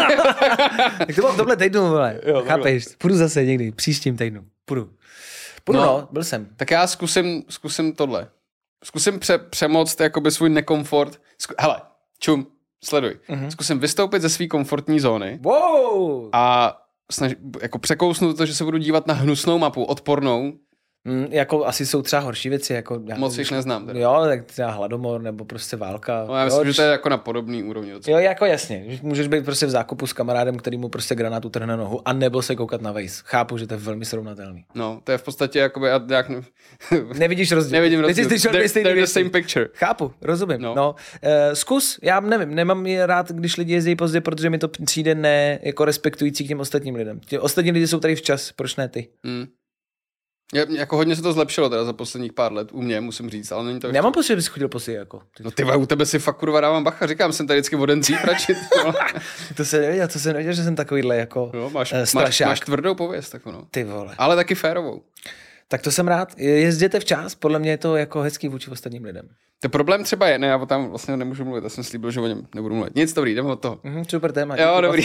[SPEAKER 3] Tak to bylo v tomhle týdnu, vole. Jo, chápeš? Půjdu zase někdy, příštím týdnu. Půjdu. Půjdu, no, no, byl jsem.
[SPEAKER 2] Tak já zkusím, zkusím tohle. Zkusím pře- přemoct jakoby svůj nekomfort. Zku- Hele, čum, sleduj. Mm-hmm. Zkusím vystoupit ze své komfortní zóny.
[SPEAKER 3] Wow!
[SPEAKER 2] A snaž, jako překousnout to, že se budu dívat na hnusnou mapu, odpornou.
[SPEAKER 3] Mm, jako asi jsou třeba horší věci. Jako,
[SPEAKER 2] Moc jich neznám. Teda.
[SPEAKER 3] Jo, tak třeba hladomor nebo prostě válka.
[SPEAKER 2] No, já myslím,
[SPEAKER 3] jo,
[SPEAKER 2] že to je jako na podobný úrovni.
[SPEAKER 3] Jo, jako jasně. Můžeš být prostě v zákupu s kamarádem, který mu prostě granát utrhne nohu a nebo se koukat na Waze. Chápu, že to je velmi srovnatelný.
[SPEAKER 2] No, to je v podstatě jakoby... Jak...
[SPEAKER 3] Nevidíš rozdíl.
[SPEAKER 2] Nevidím rozdíl.
[SPEAKER 3] Ty jsi they're,
[SPEAKER 2] they're the same picture.
[SPEAKER 3] Chápu, rozumím.
[SPEAKER 2] No.
[SPEAKER 3] no uh, zkus, já nevím, nemám je rád, když lidi jezdí pozdě, protože mi to přijde ne jako respektující k těm ostatním lidem. Ti ostatní lidi jsou tady včas, proč ne ty?
[SPEAKER 2] Hmm. Je, jako hodně se to zlepšilo teda za posledních pár let u mě, musím říct, ale není to...
[SPEAKER 3] Já mám pocit, že bys chodil pozdě jako.
[SPEAKER 2] No ty u tebe si fakt kurva dávám bacha, říkám, jsem tady vždycky o den dřív radši.
[SPEAKER 3] To se nevěděl, to se nevěděl, že jsem takovýhle jako
[SPEAKER 2] no, máš,
[SPEAKER 3] uh,
[SPEAKER 2] máš, máš tvrdou pověst, tak ono.
[SPEAKER 3] Ty vole.
[SPEAKER 2] Ale taky férovou.
[SPEAKER 3] Tak to jsem rád. Jezděte včas, podle mě je to jako hezký vůči ostatním lidem.
[SPEAKER 2] To problém třeba je, ne, já o tam vlastně nemůžu mluvit, já jsem slíbil, že o něm nebudu mluvit. Nic, dobrý, jdeme od toho.
[SPEAKER 3] Mm, super téma.
[SPEAKER 2] Jo, dobrý.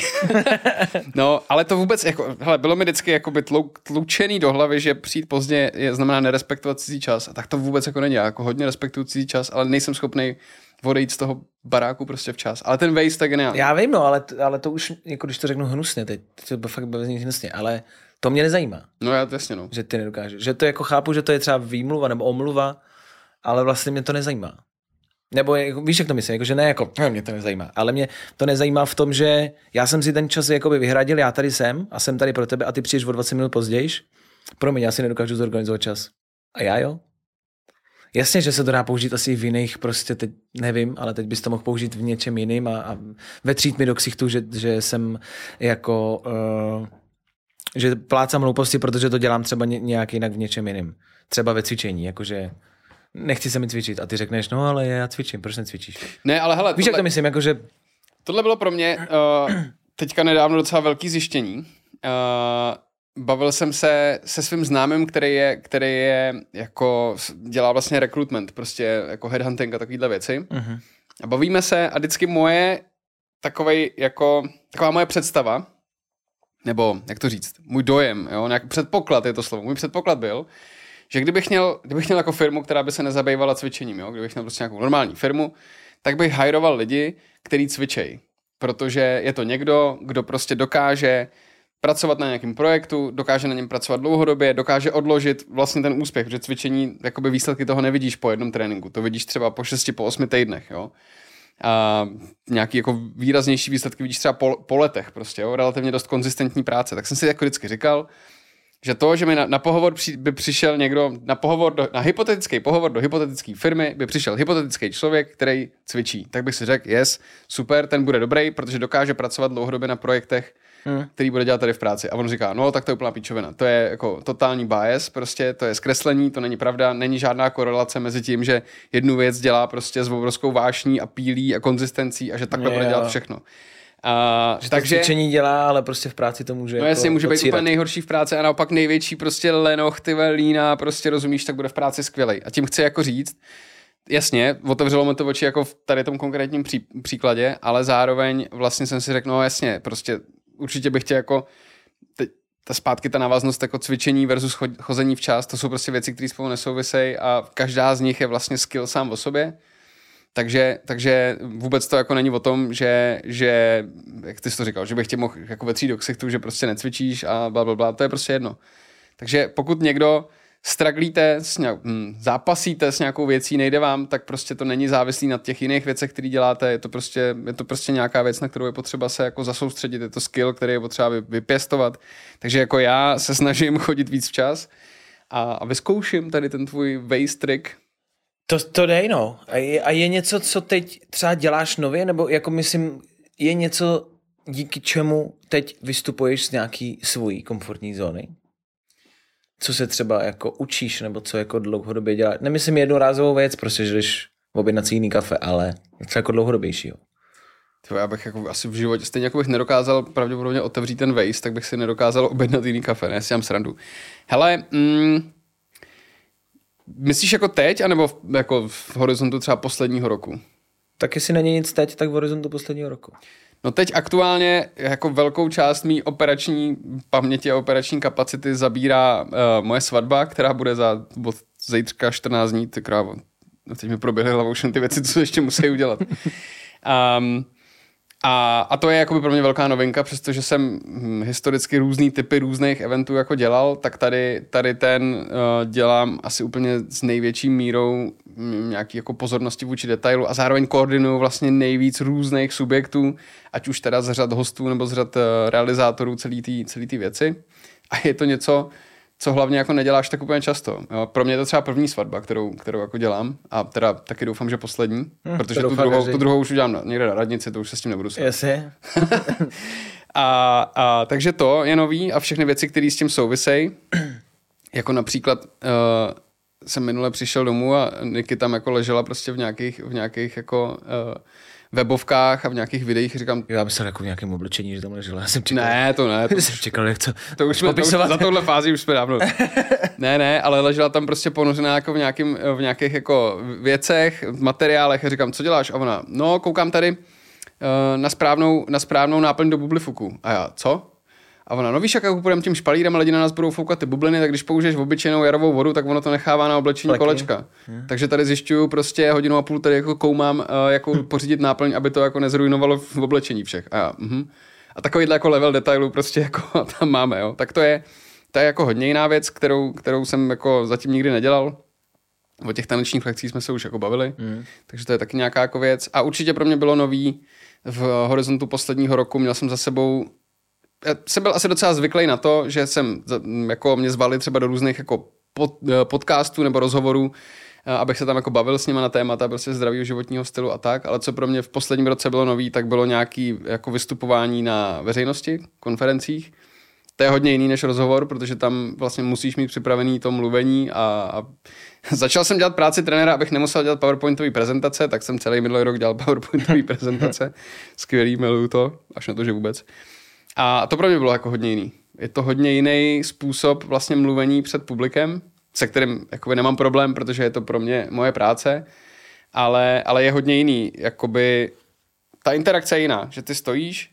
[SPEAKER 2] No, ale to vůbec, jako, hele, bylo mi vždycky jakoby tlou, tlučený do hlavy, že přijít pozdě je, znamená nerespektovat cizí čas. A tak to vůbec jako není. Já jako hodně respektuju cizí čas, ale nejsem schopný odejít z toho baráku prostě včas. Ale ten Waze tak geniální.
[SPEAKER 3] Já vím, no, ale, ale to už, jako když to řeknu hnusně teď, to fakt bude znít hnusně, ale to mě nezajímá.
[SPEAKER 2] No já to jasně, no.
[SPEAKER 3] Že ty nedokážeš. Že to jako chápu, že to je třeba výmluva nebo omluva, ale vlastně mě to nezajímá. Nebo jako, víš, jak to myslím, jako, že ne jako, mě to nezajímá, ale mě to nezajímá v tom, že já jsem si ten čas jakoby vyhradil, já tady jsem a jsem tady pro tebe a ty přijdeš o dvacet minut pozdějiš. Promiň, já si nedokážu zorganizovat čas. A já jo? Jasně, že se to dá použít asi v jiných, prostě teď nevím, ale teď bys to mohl použít v něčem jiným a, a vetřít mi do ksichtu, že, že jsem jako, uh, že plácám hlouposti, protože to dělám třeba nějak jinak v něčem jiným. Třeba ve cvičení, jakože nechci se mi cvičit a ty řekneš, no ale já cvičím, proč necvičíš?
[SPEAKER 2] Ne, ale hele,
[SPEAKER 3] víš, tohle, jak to myslím, jakože...
[SPEAKER 2] Tohle bylo pro mě uh, teďka nedávno docela velký zjištění. Uh, bavil jsem se se svým známým, který je, který je jako, dělá vlastně recruitment, prostě jako headhunting a takovýhle věci. Uh-huh. A bavíme se a vždycky moje takovej jako, taková moje představa, nebo jak to říct, můj dojem, jo, nějaký předpoklad je to slovo, můj předpoklad byl, že kdybych měl, kdybych měl jako firmu, která by se nezabývala cvičením, jo, kdybych měl prostě nějakou normální firmu, tak bych hajroval lidi, který cvičejí, protože je to někdo, kdo prostě dokáže pracovat na nějakém projektu, dokáže na něm pracovat dlouhodobě, dokáže odložit vlastně ten úspěch, protože cvičení, jakoby výsledky toho nevidíš po jednom tréninku, to vidíš třeba po šesti, po osmi týdnech, jo. A nějaký jako výraznější výsledky vidíš třeba po, po letech prostě, jo, relativně dost konzistentní práce. Tak jsem si jako vždycky říkal, že to, že mi na, na pohovor při, by přišel někdo, na pohovor, do, na hypotetický pohovor do hypotetické firmy by přišel hypotetický člověk, který cvičí. Tak bych si řekl, yes, super, ten bude dobrý, protože dokáže pracovat dlouhodobě na projektech, hmm. který bude dělat tady v práci. A on říká, no tak to je úplná píčovina. To je jako totální bias, prostě to je zkreslení, to není pravda, není žádná korelace mezi tím, že jednu věc dělá prostě s obrovskou vášní a pílí a konzistencí a že takhle bude dělat všechno. Uh,
[SPEAKER 3] že
[SPEAKER 2] takže
[SPEAKER 3] to cvičení dělá, ale prostě v práci to může.
[SPEAKER 2] No
[SPEAKER 3] jako
[SPEAKER 2] jasně, může být
[SPEAKER 3] pocírat.
[SPEAKER 2] úplně nejhorší v práci a naopak největší prostě lenoch, ty lína, prostě rozumíš, tak bude v práci skvělej. A tím chci jako říct, jasně, otevřelo mi to oči jako v tady tom konkrétním pří, příkladě, ale zároveň vlastně jsem si řekl, no jasně, prostě určitě bych chtěl jako te, ta zpátky, ta návaznost jako cvičení versus chození včas, to jsou prostě věci, které spolu nesouvisejí a každá z nich je vlastně skill sám o sobě. Takže, takže vůbec to jako není o tom, že, že jak ty jsi to říkal, že bych tě mohl jako vetřít do ksichtu, že prostě necvičíš a blablabla, to je prostě jedno. Takže pokud někdo straglíte, s nějak, hm, zápasíte s nějakou věcí, nejde vám, tak prostě to není závislý na těch jiných věcech, které děláte, je to prostě, je to prostě nějaká věc, na kterou je potřeba se jako zasoustředit, je to skill, který je potřeba vypěstovat. Takže jako já se snažím chodit víc včas a, a vyzkouším tady ten tvůj waist trick.
[SPEAKER 3] To, to dej, no. A je, a je něco, co teď třeba děláš nově, nebo jako myslím, je něco, díky čemu teď vystupuješ z nějaký svojí komfortní zóny? Co se třeba jako učíš, nebo co jako dlouhodobě děláš? Nemyslím jednorázovou věc, prostě, že jdeš objednat si jiný kafe, ale něco jako dlouhodobějšího.
[SPEAKER 2] Já bych jako asi v životě, stejně jako bych nedokázal pravděpodobně otevřít ten waist, tak bych si nedokázal objednat jiný kafe, ne, si mám srandu. Hele, mm, myslíš jako teď, anebo v, jako v horizontu třeba posledního roku?
[SPEAKER 3] Tak jestli není nic teď, tak v horizontu posledního roku.
[SPEAKER 2] No teď aktuálně jako velkou část mý operační paměti a operační kapacity zabírá uh, moje svatba, která bude za od zítřka čtrnáct dní, ty krávo. No teď mi proběhly hlavou všechny ty věci, co ještě musí udělat. Um, a, a to je jakoby pro mě velká novinka, přestože jsem hm, historicky různý typy různých eventů jako dělal, tak tady, tady ten uh, dělám asi úplně s největší mírou hm, nějaký jako pozornosti vůči detailu a zároveň koordinuju vlastně nejvíc různých subjektů, ať už teda z řad hostů nebo z řad uh, realizátorů celý té celý té věci. A je to něco, co hlavně jako neděláš tak úplně často. Jo? Pro mě je to třeba první svatba, kterou, kterou jako dělám a teda taky doufám, že poslední, hmm, protože tu druhou, tu druhou už udělám na, někde na radnici, to už se s tím nebudu svat.
[SPEAKER 3] Jasně.
[SPEAKER 2] a, a takže to je nový a všechny věci, které s tím souvisejí, jako například uh, jsem minule přišel domů a Niky tam jako ležela prostě v nějakých, v nějakých jako uh, webovkách a v nějakých videích, říkám...
[SPEAKER 3] Já myslel jako v nějakém oblečení, že tam ležela. Já jsem čekal.
[SPEAKER 2] Ne, to ne. To
[SPEAKER 3] jsem čekal, jak to
[SPEAKER 2] to už jsme, to už, za touhle fázi už jsme dávno. ne, ne, ale ležela tam prostě ponořená jako v, nějakým, v nějakých jako věcech, materiálech a říkám, co děláš? A ona, no, koukám tady uh, na, správnou, na správnou náplň do bublifuku. A já, co? A ona, no víš, jak jako půjdeme tím špalírem a lidi na nás budou foukat ty bubliny, tak když použiješ obyčejnou jarovou vodu, tak ono to nechává na oblečení Pleky. kolečka. Hmm. Takže tady zjišťuju prostě hodinu a půl tady jako koumám, uh, jako hmm. pořídit náplň, aby to jako nezrujnovalo v oblečení všech. A já, uh-huh. A takovýhle jako level detailu prostě jako tam máme, jo. Tak to je, to je jako hodně jiná věc, kterou, kterou jsem jako zatím nikdy nedělal. O těch tanečních lekcích jsme se už jako bavili, hmm. takže to je taky nějaká jako věc. A určitě pro mě bylo nový v horizontu posledního roku, měl jsem za sebou já jsem byl asi docela zvyklý na to, že jsem, jako mě zvali třeba do různých jako pod, podcastů nebo rozhovorů, abych se tam jako bavil s nima na témata prostě zdravého životního stylu a tak, ale co pro mě v posledním roce bylo nový, tak bylo nějaký jako vystupování na veřejnosti, konferencích. To je hodně jiný než rozhovor, protože tam vlastně musíš mít připravený to mluvení a, a začal jsem dělat práci trenéra, abych nemusel dělat PowerPointové prezentace, tak jsem celý minulý rok dělal PowerPointové prezentace. Skvělý, miluju to, až na to, že vůbec. A to pro mě bylo jako hodně jiný. Je to hodně jiný způsob vlastně mluvení před publikem, se kterým jakoby nemám problém, protože je to pro mě moje práce, ale, ale je hodně jiný. Jakoby ta interakce je jiná, že ty stojíš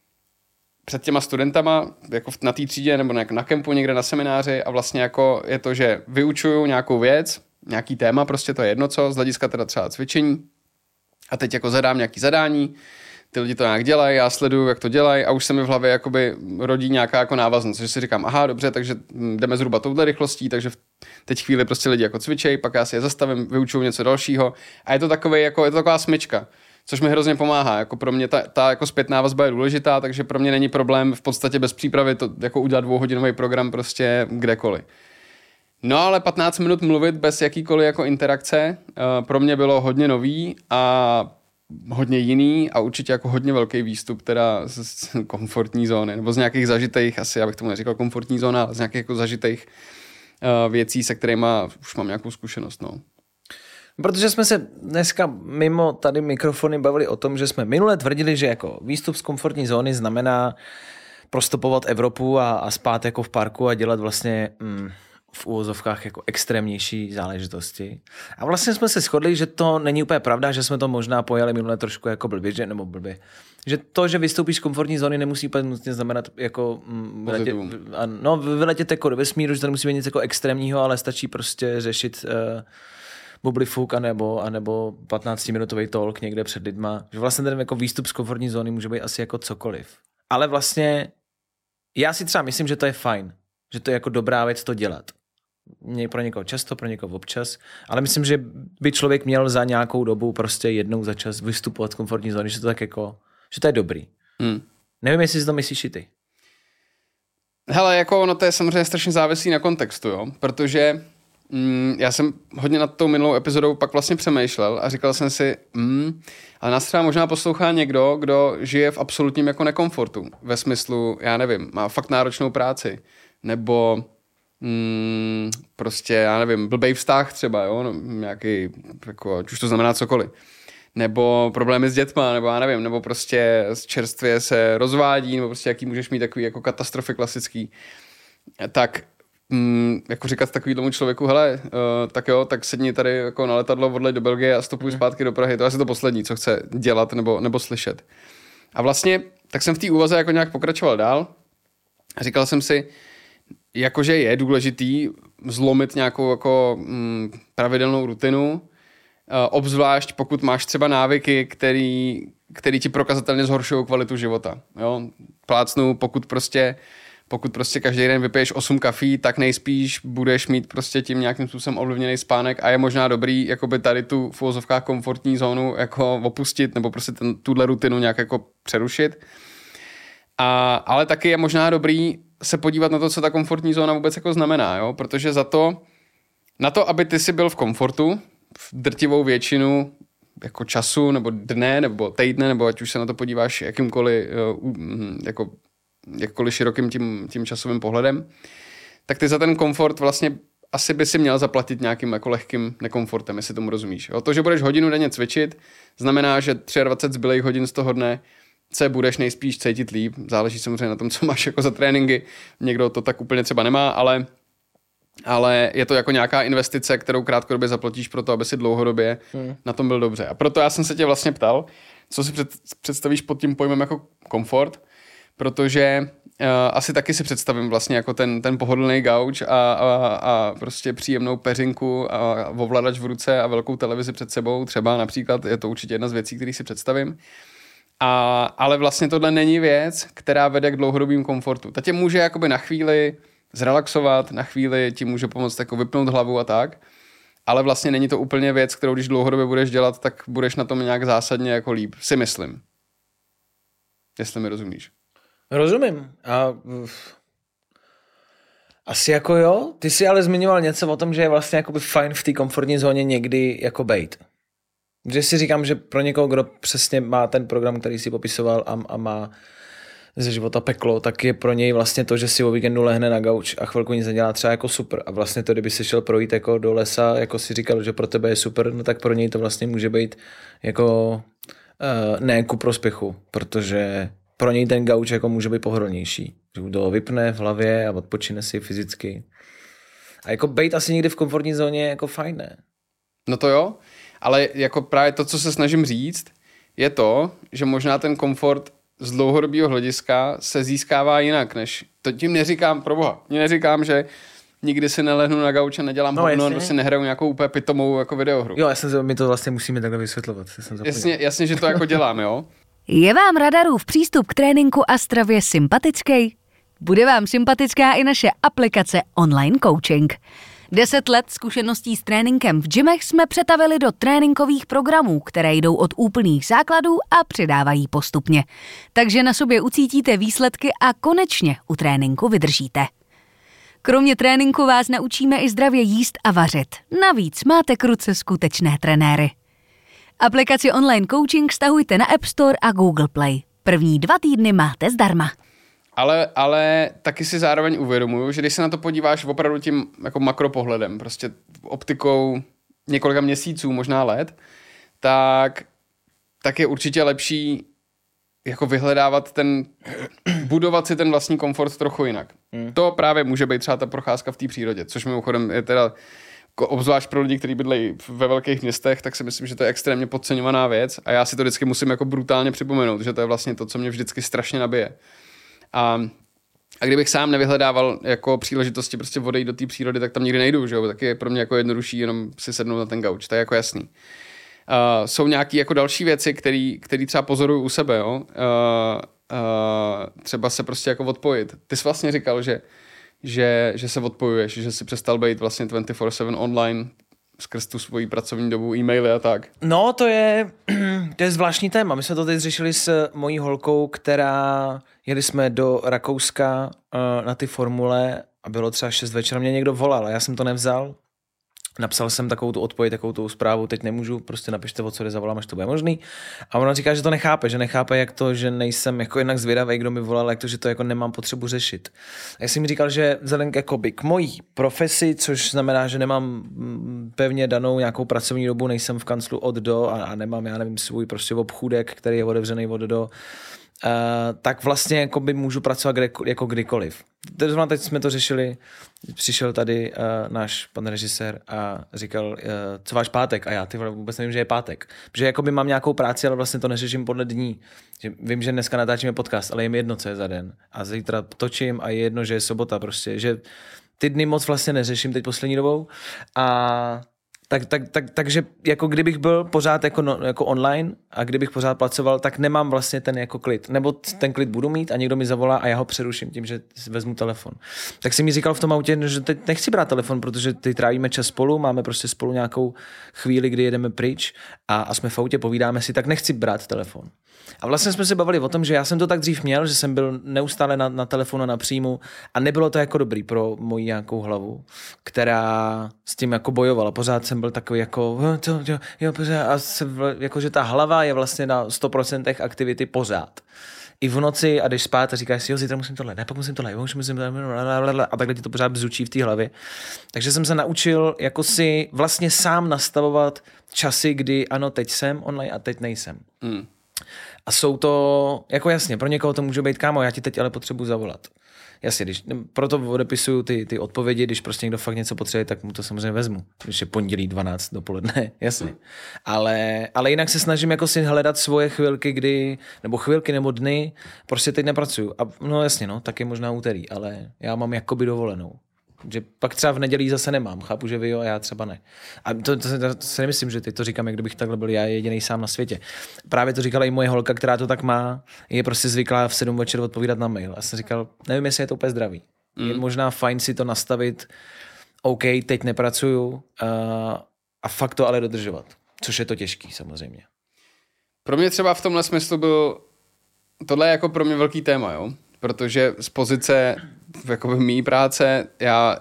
[SPEAKER 2] před těma studentama, jako na té třídě nebo na kempu někde na semináři a vlastně jako je to, že vyučuju nějakou věc, nějaký téma, prostě to je jedno co, z hlediska teda třeba cvičení a teď jako zadám nějaký zadání, ty lidi to nějak dělají, já sleduju, jak to dělají a už se mi v hlavě jakoby rodí nějaká jako návaznost, že si říkám, aha, dobře, takže jdeme zhruba touhle rychlostí, takže teď chvíli prostě lidi jako cvičej, pak já si je zastavím, vyučuju něco dalšího a je to takový, jako je to taková smyčka, což mi hrozně pomáhá, jako pro mě ta, ta jako zpětná vazba je důležitá, takže pro mě není problém v podstatě bez přípravy to jako udělat dvouhodinový program prostě kdekoliv. No ale patnáct minut mluvit bez jakýkoliv jako interakce uh, pro mě bylo hodně nový a hodně jiný a určitě jako hodně velký výstup teda z komfortní zóny, nebo z nějakých zažitých, asi já bych tomu neříkal komfortní zóna, ale z nějakých jako zažitých uh, věcí, se kterými už mám nějakou zkušenost, no.
[SPEAKER 3] Protože jsme se dneska mimo tady mikrofony bavili o tom, že jsme minule tvrdili, že jako výstup z komfortní zóny znamená prostopovat Evropu a, a spát jako v parku a dělat vlastně mm, v úvozovkách jako extrémnější záležitosti. A vlastně jsme se shodli, že to není úplně pravda, že jsme to možná pojali minule trošku jako blbě, že, nebo blbě. Že to, že vystoupíš z komfortní zóny, nemusí úplně nutně znamenat jako mm, vyletět, no, vyletět jako do vesmíru, že to nemusí být nic jako extrémního, ale stačí prostě řešit uh, bublifuk anebo, anebo patnáctiminutový talk někde před lidma. Že vlastně ten jako výstup z komfortní zóny může být asi jako cokoliv. Ale vlastně já si třeba myslím, že to je fajn. Že to je jako dobrá věc to dělat. Pro někoho často, pro někoho občas. Ale myslím, že by člověk měl za nějakou dobu prostě jednou za čas vystupovat z komfortní zóny, že to tak jako, že to je dobrý. Hmm. Nevím, jestli si to myslíš i ty.
[SPEAKER 2] Hele, jako ono to je samozřejmě strašně závislý na kontextu, jo? Protože Mm, já jsem hodně nad tou minulou epizodou pak vlastně přemýšlel a říkal jsem si, mm, ale nás třeba možná poslouchá někdo, kdo žije v absolutním jako nekomfortu. Ve smyslu, já nevím, má fakt náročnou práci. Nebo mm, prostě, já nevím, blbej vztah třeba, jo, no, nějaký, jako, už to znamená cokoliv. Nebo problémy s dětma, nebo já nevím, nebo prostě čerstvě se rozvádí, nebo prostě jaký můžeš mít takový jako katastrofy klasický. Tak Mm, jako říkat takovýhlemu člověku, hele, uh, tak jo, tak sedni tady jako na letadlo, odleď do Belgie a stopuj zpátky do Prahy, to je asi to poslední, co chce dělat nebo, nebo slyšet. A vlastně, tak jsem v té úvaze jako nějak pokračoval dál a říkal jsem si, jakože je důležitý zlomit nějakou jako mm, pravidelnou rutinu, uh, obzvlášť pokud máš třeba návyky, který, který ti prokazatelně zhoršují kvalitu života. Jo? Plácnu, pokud prostě Pokud prostě každý den vypiješ osm kafí, tak nejspíš budeš mít prostě tím nějakým způsobem ovlivněný spánek a je možná dobrý jakoby tady tu v uvozovkách komfortní zónu jako opustit nebo prostě ten, tuhle rutinu nějak jako přerušit. A, ale taky je možná dobrý se podívat na to, co ta komfortní zóna vůbec jako znamená, jo? Protože za to, na to, aby ty si byl v komfortu, v drtivou většinu jako času nebo dne nebo týdne, nebo ať už se na to podíváš jakýmkoliv jako jakkoliv širokým tím, tím časovým pohledem, tak ty za ten komfort vlastně asi by si měl zaplatit nějakým jako lehkým nekomfortem, jestli tomu rozumíš. Jo? To, že budeš hodinu denně cvičit, znamená, že dvacet tři zbylých hodin z toho dne se budeš nejspíš cítit líp. Záleží samozřejmě na tom, co máš jako za tréninky. Někdo to tak úplně třeba nemá, ale, ale je to jako nějaká investice, kterou krátkodobě zaplatíš pro to, aby si dlouhodobě hmm. na tom byl dobře. A proto já jsem se tě vlastně ptal, co si před, představíš pod tím pojmem jako komfort, protože uh, asi taky si představím vlastně jako ten, ten pohodlný gauč a, a, a prostě příjemnou peřinku a ovladač v ruce a velkou televizi před sebou, třeba například, je to určitě jedna z věcí, který si představím. A, ale vlastně tohle není věc, která vede k dlouhodobým komfortu. Ta tě může jakoby na chvíli zrelaxovat, na chvíli ti může pomoct jako vypnout hlavu a tak, ale vlastně není to úplně věc, kterou když dlouhodobě budeš dělat, tak budeš na tom nějak zásadně jako líp, si myslím. Jestli mi rozumíš.
[SPEAKER 3] Rozumím. A asi jako jo. Ty jsi ale zmiňoval něco o tom, že je vlastně jakoby fajn v té komfortní zóně někdy jako bejt. Že si říkám, že pro někoho, kdo přesně má ten program, který si popisoval a, a má ze života peklo, tak je pro něj vlastně to, že si o víkendu lehne na gauč a chvilku nic nedělá, třeba jako super. A vlastně to, kdyby si šel projít jako do lesa, jako si říkal, že pro tebe je super, no tak pro něj to vlastně může být jako uh, ne ku prospěchu, protože pro něj ten gauč jako může být pohodlnější. Že to vypne v hlavě a odpočine si fyzicky. A jako bejt asi někdy v komfortní zóně je jako fajn, ne?
[SPEAKER 2] No to jo, ale jako právě to, co se snažím říct, je to, že možná ten komfort z dlouhodobého hlediska se získává jinak, než to tím neříkám, pro boha, neříkám, že nikdy si nelehnu na gauč a nedělám no, hodno, nebo si nehraju nějakou úplně pitomou jako videohru.
[SPEAKER 3] Jo, já jsem, my to vlastně musíme takhle vysvětlovat. Jsem
[SPEAKER 2] jasně, jasně, že to jako dělám, jo.
[SPEAKER 1] Je vám Radarův přístup k tréninku a stravě sympatický? Bude vám sympatická i naše aplikace Online Coaching. Deset let zkušeností s tréninkem v gymech jsme přetavili do tréninkových programů, které jdou od úplných základů a přidávají postupně. Takže na sobě ucítíte výsledky a konečně u tréninku vydržíte. Kromě tréninku vás naučíme i zdravě jíst a vařit. Navíc máte k ruce skutečné trenéry. Aplikaci Online Coaching stahujte na App Store a Google Play. První dva týdny máte zdarma.
[SPEAKER 2] Ale, ale taky si zároveň uvědomuju, že když se na to podíváš opravdu tím jako makropohledem, prostě optikou několika měsíců, možná let, tak, tak je určitě lepší jako vyhledávat ten, budovat si ten vlastní komfort trochu jinak. Hmm. To právě může být třeba ta procházka v té přírodě, což mimochodem je teda obzvlášť pro lidi, kteří bydlejí ve velkých městech, tak si myslím, že to je extrémně podceňovaná věc a já si to vždycky musím jako brutálně připomenout, že to je vlastně to, co mě vždycky strašně nabije. A, a kdybych sám nevyhledával jako příležitosti prostě odejít do té přírody, tak tam nikdy nejdu, že jo? Tak je pro mě jako jednodušší jenom si sednout na ten gauč, to je jako jasný. Uh, jsou nějaké jako další věci, které třeba pozoruju u sebe, jo? Uh, uh, třeba se prostě jako odpojit. Ty jsi vlastně říkal, že, že, že se odpojuješ, že jsi přestal být vlastně dvacet čtyři sedm online skrz tu svoji pracovní dobu, e-maily a tak.
[SPEAKER 3] No, to je, to je zvláštní téma. My jsme to teď řešili s mojí holkou, která jeli jsme do Rakouska uh, na ty formule a bylo třeba šest večera, mě někdo volal a já jsem to nevzal. Napsal jsem takovou tu odpověď, takovou tu zprávu, teď nemůžu, prostě napište, o co jde, zavolám, až to bude možný. A ona říká, že to nechápe, že nechápe, jak to, že nejsem jako jednak zvědavý, kdo mi volal, jak to, že to jako nemám potřebu řešit. A já jsem mi říkal, že vzhledem jakoby k mojí profesi, což znamená, že nemám pevně danou nějakou pracovní dobu, nejsem v kanclu od do a, a nemám, já nevím, svůj prostě obchůdek, který je otevřený od do, Uh, tak vlastně jakoby můžu pracovat kde, jako kdykoliv. Teď jsme to řešili, přišel tady uh, náš pan režisér a říkal, uh, co váš pátek? A já ty vůbec nevím, že je pátek. Protože jakoby mám nějakou práci, ale vlastně to neřeším podle dní. Že vím, že dneska natáčíme podcast, ale je mi jedno, co je za den. A zítra točím a je jedno, že je sobota prostě. Že ty dny moc vlastně neřeším teď poslední dobou. A Tak, tak, tak, takže jako kdybych byl pořád jako, no, jako online a kdybych pořád pracoval, tak nemám vlastně ten jako klid. Nebo ten klid budu mít a někdo mi zavolá a já ho přeruším tím, že vezmu telefon. Tak si mi říkal v tom autě, že teď nechci brát telefon, protože teď trávíme čas spolu, máme prostě spolu nějakou chvíli, kdy jedeme pryč a, a jsme v autě, povídáme si, tak nechci brát telefon. A vlastně jsme se bavili o tom, že já jsem to tak dřív měl, že jsem byl neustále na, na telefonu, na příjmu a nebylo to jako dobrý pro moji nějakou hlavu, která s tím jako bojovala. Pořád jsem byl takový jako, to, to, jo, pořád, a se, jako, že ta hlava je vlastně na sto procent aktivity pořád. I v noci a jdeš spát a říkáš si, jo, zítra musím tohle, ne, pak musím tohle, musím, musím tohle, a takhle ti to pořád bzučí v té hlavě. Takže jsem se naučil jako si vlastně sám nastavovat časy, kdy ano, teď jsem online a teď nejsem. Mm. A jsou to, jako jasně, pro někoho to může být, kámo, já ti teď ale potřebuji zavolat. Jasně, když, proto odepisuju ty, ty odpovědi, když prostě někdo fakt něco potřebuje, tak mu to samozřejmě vezmu. Když je pondělí dvanáct dopoledne, jasně. Ale, ale jinak se snažím jako si hledat svoje chvilky, kdy, nebo chvilky nebo dny, prostě teď nepracuju. A no jasně, no, tak je možná úterý, ale já mám jakoby dovolenou. Že pak třeba v nedělí zase nemám, chápu, že vy jo, a já třeba ne. A to, to, to, to si nemyslím, že ty to říkám, jak kdybych takhle byl já jediný sám na světě. Právě to říkala i moje holka, která to tak má, je prostě zvyklá v sedm večer odpovídat na mail. A jsem říkal, nevím, jestli je to úplně zdravý. Mm. Je možná fajn si to nastavit, OK, teď nepracuju uh, a fakt to ale dodržovat. Což je to těžký samozřejmě.
[SPEAKER 2] Pro mě třeba v tomhle smyslu byl, tohle je jako pro mě velký téma, jo? Protože z pozice jakoby mý práce, já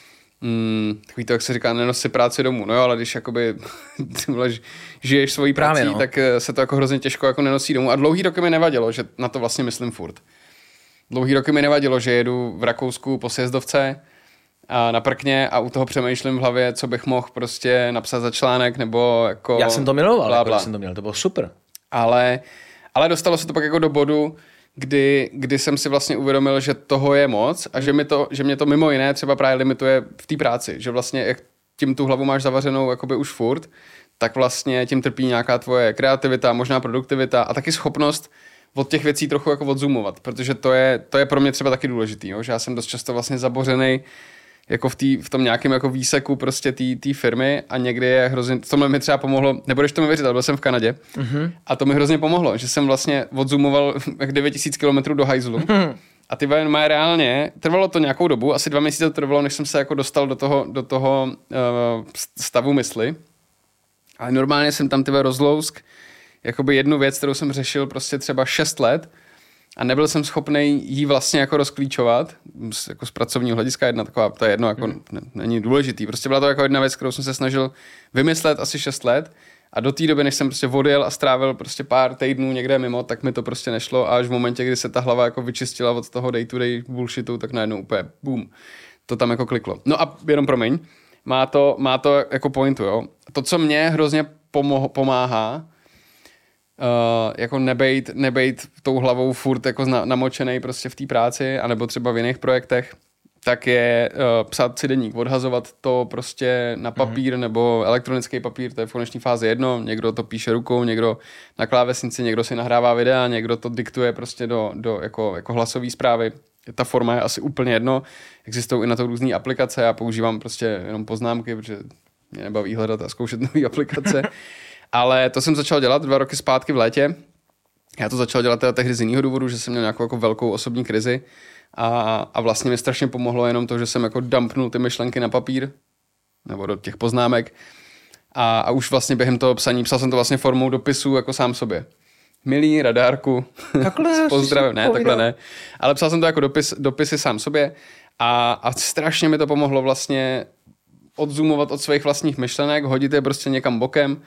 [SPEAKER 2] mm, takový to, jak se říká, nenos si práci domů, no jo, ale když jakoby ty vole, žiješ svojí prací, no. Tak se to jako hrozně těžko jako nenosí domů a dlouhý roky mi nevadilo, že na to vlastně myslím furt. Dlouhý roky mi nevadilo, že jedu v Rakousku po sjezdovce a na prkně a u toho přemýšlím v hlavě, co bych mohl prostě napsat za článek nebo jako...
[SPEAKER 3] Já jsem to miloval, blá, blá. Jako, jsem to měl, to bylo super.
[SPEAKER 2] Ale, ale dostalo se to pak jako do bodu, kdy, kdy jsem si vlastně uvědomil, že toho je moc a že, mi to, že mě to mimo jiné třeba právě limituje v té práci, že vlastně jak tím tu hlavu máš zavařenou jakoby už furt, tak vlastně tím trpí nějaká tvoje kreativita, možná produktivita a taky schopnost od těch věcí trochu jako odzoomovat, protože to je, to je pro mě třeba taky důležitý, jo? Že já jsem dost často vlastně zabořenej jako v, tý, v tom nějakém jako výseku prostě té firmy a někdy je hrozně, to mi třeba pomohlo, nebudeš to mi věřit, ale byl jsem v Kanadě mm-hmm. a to mi hrozně pomohlo, že jsem vlastně odzoomoval jak devět tisíc kilometrů do hajzlu mm-hmm. a ty má reálně, trvalo to nějakou dobu, asi dva měsíce to trvalo, než jsem se jako dostal do toho, do toho uh, stavu mysli. Ale normálně jsem tam tyhle rozlousk, jakoby jednu věc, kterou jsem řešil prostě třeba šest let a nebyl jsem schopný jí vlastně jako rozklíčovat, jako z pracovního hlediska jedna taková, to je jedno, jako hmm. ne, není důležitý, prostě byla to jako jedna věc, kterou jsem se snažil vymyslet asi šest let a do té doby, než jsem prostě odjel a strávil prostě pár týdnů někde mimo, tak mi to prostě nešlo a až v momentě, kdy se ta hlava jako vyčistila od toho day to day bullshitu, tak najednou úplně boom, to tam jako kliklo. No a jenom promiň, má to, má to jako pointu, jo. To, co mě hrozně pomoh, pomáhá, Uh, jako nebejt, nebejt tou hlavou furt jako namočenej prostě v té práci, anebo třeba v jiných projektech, tak je uh, psát si deník, odhazovat to prostě na papír mm-hmm. nebo elektronický papír, to je v koneční fázi jedno, někdo to píše rukou, někdo na klávesnici, někdo si nahrává videa, někdo to diktuje prostě do, do jako, jako hlasové zprávy. Ta forma je asi úplně jedno, existují i na to různé aplikace, já používám prostě jenom poznámky, protože mě nebaví hledat a zkoušet nové aplikace. Ale to jsem začal dělat dva roky zpátky v létě. Já to začal dělat teda tehdy z jiného důvodu, že jsem měl nějakou jako velkou osobní krizi a, a vlastně mi strašně pomohlo jenom to, že jsem jako dumpnul ty myšlenky na papír nebo do těch poznámek a, a už vlastně během toho psaní psal jsem to vlastně formou dopisu jako sám sobě. Milý radárku,
[SPEAKER 3] takhle
[SPEAKER 2] pozdravím, ne, takhle ne. Ale psal jsem to jako dopis, dopisy sám sobě a, a strašně mi to pomohlo vlastně odzoomovat od svých vlastních myšlenek, hodit je prostě někam bokem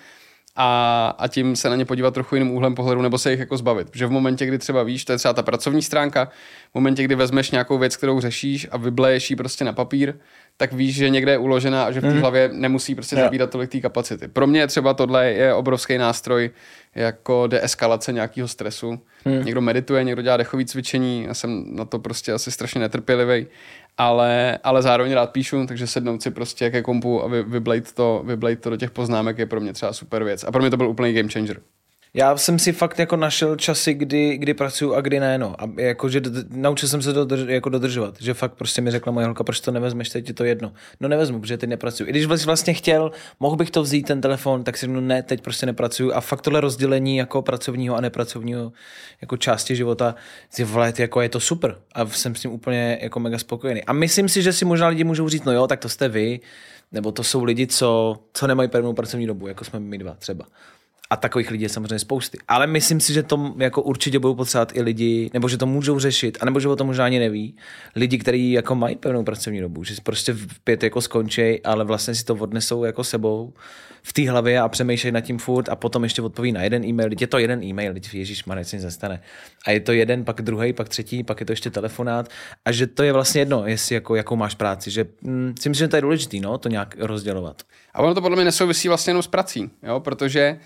[SPEAKER 2] a, a tím se na ně podívat trochu jiným úhlem pohledu nebo se jich jako zbavit. Protože v momentě, kdy třeba víš, to je třeba ta pracovní stránka, v momentě, kdy vezmeš nějakou věc, kterou řešíš a vybleješ ji prostě na papír, tak víš, že někde je uložená a že v té mm. hlavě nemusí prostě zabírat tolik té kapacity. Pro mě třeba tohle je obrovský nástroj jako deeskalace nějakého stresu. Mm. Někdo medituje, někdo dělá dechové cvičení, já jsem na to prostě asi strašně netrpělivý, ale, ale zároveň rád píšu, takže sednout si prostě ke kompu a vy, vyblejt to, vyblejt to do těch poznámek je pro mě třeba super věc. A pro mě to byl úplný game changer. Já
[SPEAKER 3] jsem si fakt jako našel časy, kdy, kdy pracuju a kdy ne, no. A jako, že dodr- naučil jsem se to dodrž- jako dodržovat. Že fakt prostě mi řekla moje holka, proč to nevezmeš, teď je to jedno. No nevezmu, protože teď nepracuju. I když vlastně chtěl, mohl bych to vzít ten telefon, tak si řeknu, ne, teď prostě nepracuju. A fakt tohle rozdělení jako pracovního a nepracovního jako části života, si vlet, jako je to super. A jsem s tím úplně jako mega spokojený. A myslím si, že si možná lidi můžou říct, no jo, tak to jste vy, nebo to jsou lidi, co, co nemají pevnou pracovní dobu, jako jsme my dva třeba. A takových lidí je samozřejmě spousty. Ale myslím si, že to jako určitě budou potřebovat i lidi, nebo že to můžou řešit, anebo že o tom možná ani neví. Lidi, kteří jako mají pevnou pracovní dobu, že prostě v pět jako skončí, ale vlastně si to odnesou jako sebou v té hlavě a přemýšlejí nad tím furt a potom ještě odpoví na jeden e-mail. Je to jeden e-mail, ježišmarja, co nic nestane. A je to jeden, pak druhý, pak třetí, pak je to ještě telefonát. A že to je vlastně jedno, jestli jako, jakou máš práci. Že hm, si myslím, že to je důležitý, no, to nějak rozdělovat.
[SPEAKER 2] A ono to podle mě nesouvisí vlastně jenom s prací, jo, protože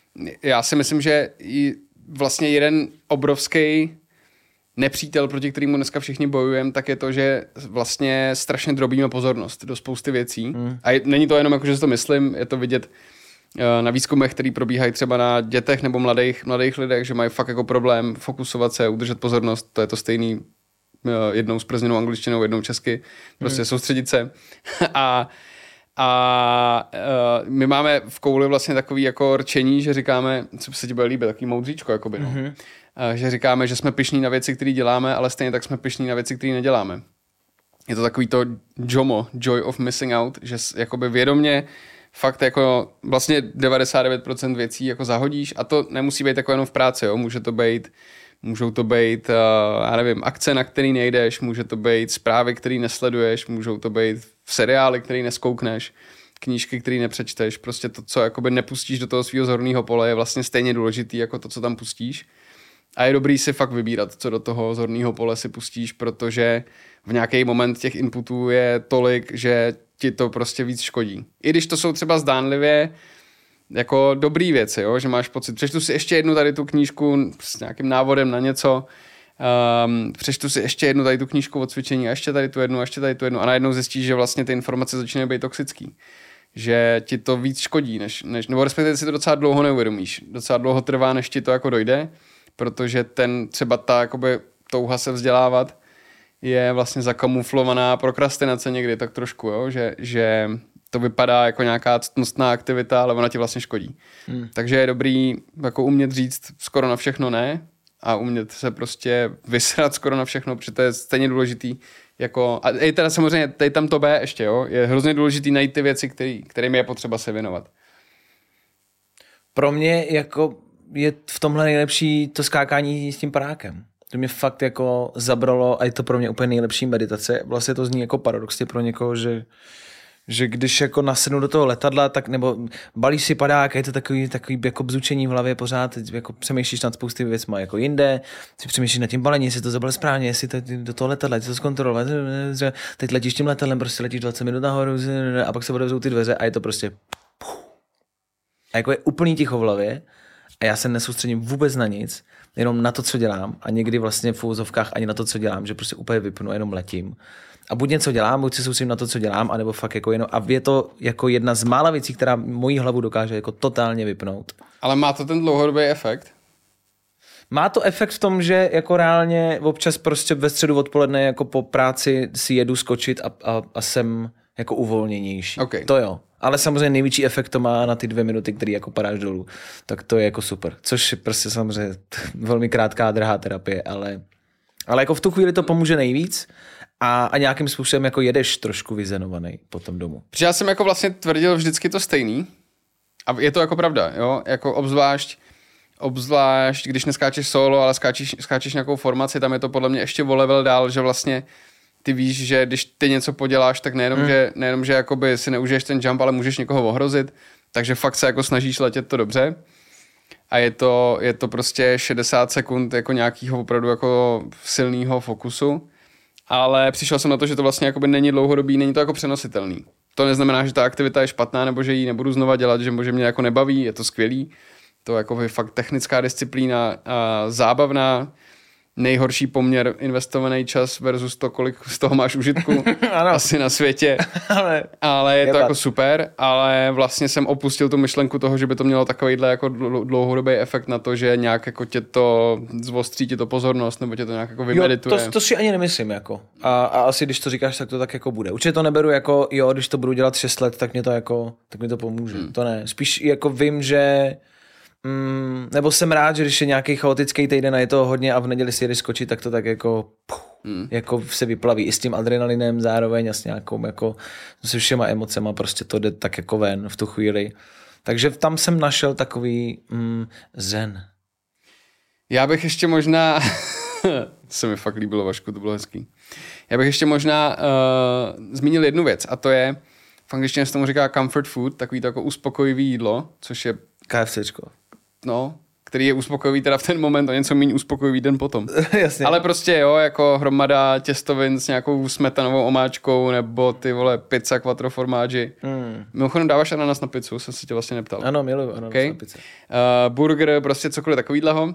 [SPEAKER 2] já si myslím, že vlastně jeden obrovský nepřítel, proti kterému dneska všichni bojujeme, tak je to, že vlastně strašně drobíme pozornost do spousty věcí. Mm. A je, není to jenom jako, že si to myslím, je to vidět uh, na výzkumech, který probíhají třeba na dětech nebo mladých, mladých lidech, že mají fakt jako problém fokusovat se, udržet pozornost, to je to stejný uh, jednou zprzněnou angličtinou, jednou česky, prostě mm. soustředit se. a A uh, my máme v kouli vlastně takový jako rčení, že říkáme, co se ti bude líbit, takový moudříčko, jakoby, no. Mm-hmm. Uh, že říkáme, že jsme pyšní na věci, které děláme, ale stejně tak jsme pyšní na věci, které neděláme. Je to takový to JOMO, Joy of Missing Out, že jakoby vědomě fakt jako vlastně devadesát devět procent věcí jako zahodíš a to nemusí být jako jenom v práci, jo, může to být Můžou to být, uh, já nevím, akce, na který nejdeš, může to být zprávy, který nesleduješ, můžou to být seriály, který neskoukneš, knížky, který nepřečteš, prostě to, co jakoby nepustíš do toho svého zorného pole, je vlastně stejně důležitý jako to, co tam pustíš. A je dobrý si fakt vybírat, co do toho zorného pole si pustíš, protože v nějaký moment těch inputů je tolik, že ti to prostě víc škodí. I když to jsou třeba zdánlivě jako dobrý věci, jo? Že máš pocit, přečtu si ještě jednu tady tu knížku s nějakým návodem na něco Um, přečtu si ještě jednu tady tu knížku o cvičení a ještě tady tu jednu a ještě tady tu jednu a najednou zjistíš, že vlastně ty informace začínají být toxický. Že ti to víc škodí, než, než nebo respektive si to docela dlouho neuvědomíš. Docela dlouho trvá, než ti to jako dojde, protože ten třeba ta jakoby touha se vzdělávat je vlastně zakamuflovaná prokrastinace někdy tak trošku, jo? Že, že to vypadá jako nějaká ctnostná aktivita, ale ona ti vlastně škodí. Hmm. Takže je dobrý jako umět říct skoro na všechno ne a umět se prostě vysrat skoro na všechno, protože to je stejně důležitý. Jako, a je teda samozřejmě, tady tam to B ještě, jo, je hrozně důležitý najít ty věci, který, kterým je potřeba se věnovat.
[SPEAKER 3] Pro mě jako je v tomhle nejlepší to skákání s tím padákem. To mě fakt jako zabralo a je to pro mě úplně nejlepší meditace. Vlastně to zní jako paradoxně pro někoho, že, že když jako nasednu do toho letadla, tak nebo balíš si padák a je to takový, takový jako bzučení v hlavě pořád, jako přemýšlíš nad spousty věcma jako jinde, si přemýšlíš nad tím balení, jestli to zabere správně, jestli to do toho letadla, jestli to zkontrolovat, teď letíš tím letadlem, prostě letíš dvacet minut nahoru a pak se otevřou ty dveře a je to prostě a jako je úplný ticho v hlavě a já se nesoustředím vůbec na nic, jenom na to, co dělám a někdy vlastně v úvozovkách ani na to, co dělám, že prostě úplně vypnu, jenom letím. A buď něco dělám, buď se soustředím na to, co dělám, anebo fakt jako jenom, a je to jako jedna z mála věcí, která moji hlavu dokáže jako totálně vypnout.
[SPEAKER 2] Ale má to ten dlouhodobý efekt?
[SPEAKER 3] Má to efekt v tom, že jako reálně občas prostě ve středu odpoledne jako po práci si jedu skočit a, a, a jsem jako uvolněnější.
[SPEAKER 2] Okay.
[SPEAKER 3] To jo. Ale samozřejmě největší efekt to má na ty dvě minuty, který jako padáš dolů. Tak to je jako super. Což je prostě samozřejmě velmi krátká, drahá terapie, ale, ale jako v tu chvíli to pomůže nejvíc a, a nějakým způsobem jako jedeš trošku vyzenovaný po tom domu.
[SPEAKER 2] Protože já jsem jako vlastně tvrdil vždycky to stejný a je to jako pravda, jo, jako obzvlášť obzvlášť, když neskáčeš solo, ale skáčeš, skáčeš nějakou formaci, tam je to podle mě ještě o level dál, že vlastně ty víš, že když ty něco poděláš, tak nejenom, hmm. že, nejenom, že jakoby si neužiješ ten jump, ale můžeš někoho ohrozit, takže fakt se jako snažíš letět to dobře a je to, je to prostě šedesát sekund jako nějakého opravdu jako silného fokusu, ale přišel jsem na to, že to vlastně jakoby není dlouhodobý, není to jako přenositelný. To neznamená, že ta aktivita je špatná, nebo že ji nebudu znova dělat, že možná mě jako nebaví, je to skvělý, to jako je fakt technická disciplína, a zábavná, nejhorší poměr investovaný čas versus to, kolik z toho máš užitku asi na světě. ale, ale je, je to tak. Jako super, ale vlastně jsem opustil tu myšlenku toho, že by to mělo takovýhle jako dlouhodobý efekt na to, že nějak jako tě to zvostří ti to pozornost, nebo tě to nějak jako vymedituje.
[SPEAKER 3] Jo, to, to si ani nemyslím jako. A, a asi když to říkáš, tak to tak jako bude. Určitě to neberu jako, jo, když to budu dělat šest let, tak mě to jako, tak mi to pomůže. Hmm. To ne. Spíš jako vím, že Mm, nebo jsem rád, že když je nějaký chaotický týden a je to hodně a v neděli si jedeš skočit, tak to tak jako, puh, hmm. jako se vyplaví i s tím adrenalinem zároveň a s nějakou jako se všema emocema, prostě to jde tak jako ven v tu chvíli. Takže tam jsem našel takový mm, zen.
[SPEAKER 2] Já bych ještě možná, se mi fakt líbilo, Vašku, to bylo hezký. Já bych ještě možná uh, zmínil jednu věc a to je, v angličtině se tomu říká comfort food, takový to jako uspokojivý jídlo, což je
[SPEAKER 3] KFCčko.
[SPEAKER 2] No, který je uspokojivý teda v ten moment a něco méně uspokojivý den potom.
[SPEAKER 3] Jasně.
[SPEAKER 2] Ale prostě jo, jako hromada těstovin s nějakou smetanovou omáčkou nebo ty vole pizza quattro formaggi. Mm. Mimochodem dáváš ananas na pizzu, jsem se tě vlastně neptal.
[SPEAKER 3] Ano, miluji ananas okay. na pizzu.
[SPEAKER 2] Uh, burger, prostě cokoliv takovýhleho.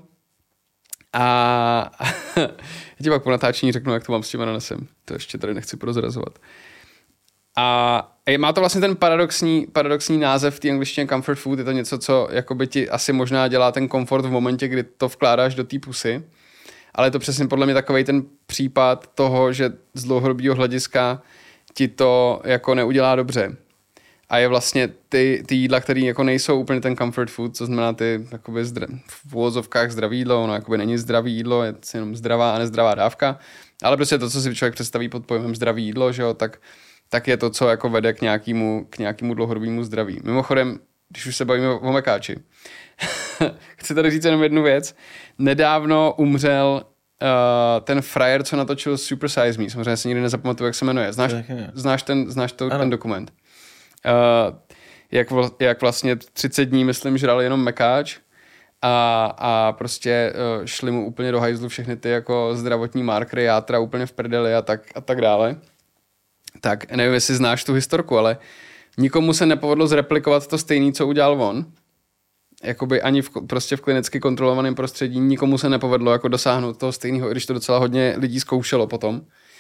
[SPEAKER 2] A já ti pak po natáčení řeknu, jak to mám s tím ananasem. To ještě tady nechci prozrazovat. A má to vlastně ten paradoxní, paradoxní název v té angličtině comfort food, je to něco, co jakoby ti asi možná dělá ten komfort v momentě, kdy to vkládáš do té pusy, ale je to přesně podle mě takovej ten případ toho, že z dlouhodobého hlediska ti to jako neudělá dobře. A je vlastně ty, ty jídla, které jako nejsou úplně ten comfort food, co znamená ty jakoby zdra, v úvozovkách zdravý jídlo, ono jakoby není zdravý jídlo, je jenom zdravá a nezdravá dávka, ale prostě to, co si člověk představí pod pojmem zdravý jídlo, že jo, tak tak je to, co jako vede k nějakému, k nějakému dlouhodobému zdraví. Mimochodem, když už se bavíme o mekáči, chci tady říct jenom jednu věc. Nedávno umřel uh, ten frajer, co natočil Super Size Me. Samozřejmě si nikdy nezapamatuju, jak se jmenuje. Znáš, znáš, ten, znáš to, ten dokument? Uh, jak, jak vlastně třicet dní, myslím, žral jenom mekáč a, a prostě uh, šli mu úplně do hajzlu všechny ty jako zdravotní markery, játra úplně v prdeli a tak, a tak dále. Tak nevím, jestli znáš tu historku, ale nikomu se nepovedlo zreplikovat to stejné, co udělal on. jakoby ani v, prostě v klinicky kontrolovaném prostředí nikomu se nepovedlo jako dosáhnout toho stejného, i když to docela hodně lidí zkoušelo potom.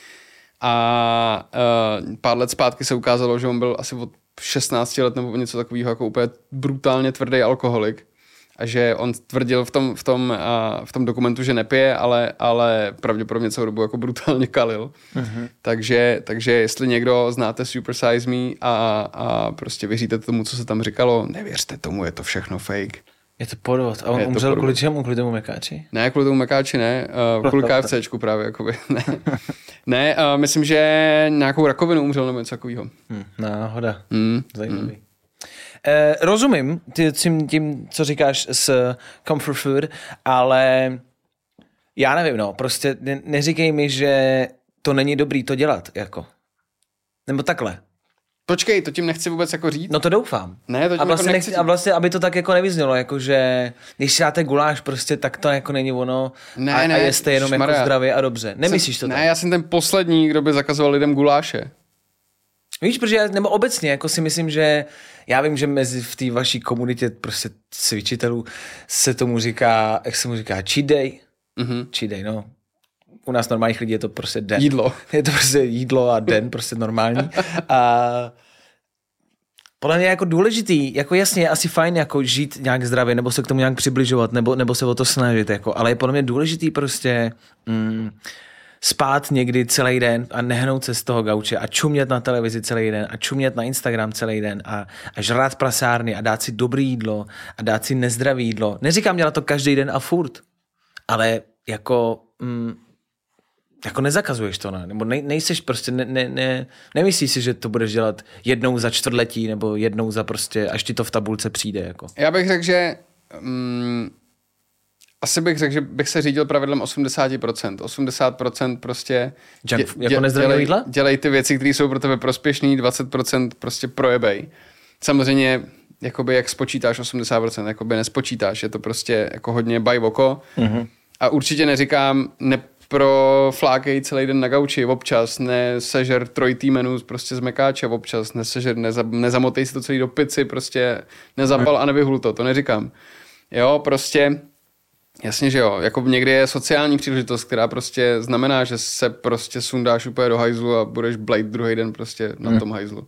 [SPEAKER 2] A uh, pár let zpátky se ukázalo, že on byl asi od šestnácti let nebo něco takového jako úplně brutálně tvrdý alkoholik. A že on tvrdil v tom, v tom, uh, v tom dokumentu, že nepije, ale, ale pravděpodobně celou dobu jako brutálně kalil. Uh-huh. Takže, takže jestli někdo znáte Super Size Me a, a prostě věříte tomu, co se tam říkalo, nevěřte tomu, je to všechno fake.
[SPEAKER 3] Je to podvod. A on je umřel kvůli čemu? Kvůli tomu mekáči?
[SPEAKER 2] Ne, kvůli tomu mekáči ne, uh, kvůli KFCčku právě. Jakoby. Ne, ne uh, myslím, že nějakou rakovinu umřel nebo něco takového.
[SPEAKER 3] Hmm, náhoda.
[SPEAKER 2] Hmm.
[SPEAKER 3] Zajímavý. Hmm. Eh, rozumím tím, tím, co říkáš s comfort food, ale já nevím, no, prostě ne, neříkej mi, že to není dobrý to dělat, jako. Nebo takhle.
[SPEAKER 2] Počkej, to tím nechci vůbec jako říct.
[SPEAKER 3] No to doufám.
[SPEAKER 2] Ne, to tím
[SPEAKER 3] a, vlastně
[SPEAKER 2] jako nechci...
[SPEAKER 3] nechci, a vlastně, aby to tak jako nevyznělo, jakože když si dáte guláš, prostě tak to jako není ono
[SPEAKER 2] ne,
[SPEAKER 3] a,
[SPEAKER 2] ne,
[SPEAKER 3] a jeste jenom
[SPEAKER 2] šmarja.
[SPEAKER 3] jako zdravě a dobře. Nemyslíš to
[SPEAKER 2] ne,
[SPEAKER 3] tak?
[SPEAKER 2] Ne, já jsem ten poslední, kdo by zakazoval lidem guláše.
[SPEAKER 3] Víš, protože já, nebo obecně, jako si myslím, že já vím, že mezi v té vaší komunitě prostě cvičitelů se tomu říká, jak se mu říká, cheat day.
[SPEAKER 2] Mm-hmm.
[SPEAKER 3] Cheat day, no. U nás normálních lidí je to prostě den.
[SPEAKER 2] Jídlo.
[SPEAKER 3] Je to prostě jídlo a den, prostě normální. A podle mě je jako důležitý, jako jasně je asi fajn jako žít nějak zdravě, nebo se k tomu nějak přibližovat, nebo, nebo se o to snažit, jako, ale je podle mě důležitý prostě mm, spát někdy celý den a nehnout se z toho gauče a čumět na televizi celý den a čumět na Instagram celý den a, a žrát prasárny a dát si dobrý jídlo a dát si nezdravý jídlo. Neříkám dělat to každý den a furt, ale jako... Mm, jako nezakazuješ to, ne? Nebo ne, nejseš prostě, ne, ne, ne, nemyslíš si, že to budeš dělat jednou za čtvrtletí, nebo jednou za prostě, až ti to v tabulce přijde, jako.
[SPEAKER 2] Já bych řekl, že um, asi bych řekl, že bych se řídil pravidlem osmdesát procent. osmdesát procent prostě
[SPEAKER 3] Junk, dě, jako nezdravého jídla?
[SPEAKER 2] Dělej ty věci, které jsou pro tebe prospěšný, dvacet procent prostě projebej. Samozřejmě, jakoby jak spočítáš osmdesát procent, jakoby nespočítáš, je to prostě jako hodně baj oko. Mm-hmm. A určitě neříkám, ne pro flákej celý den na gauči, občas nesežer trojitý menu prostě z mekáče, občas nesežer, neza, nezamotej si to celý do pici, prostě nezapal a nevyhul to, to neříkám. Jo, prostě, jasně, že jo, jako někdy je sociální příležitost, která prostě znamená, že se prostě sundáš úplně do hajzlu a budeš blejt druhý den prostě na hmm. tom hajzlu.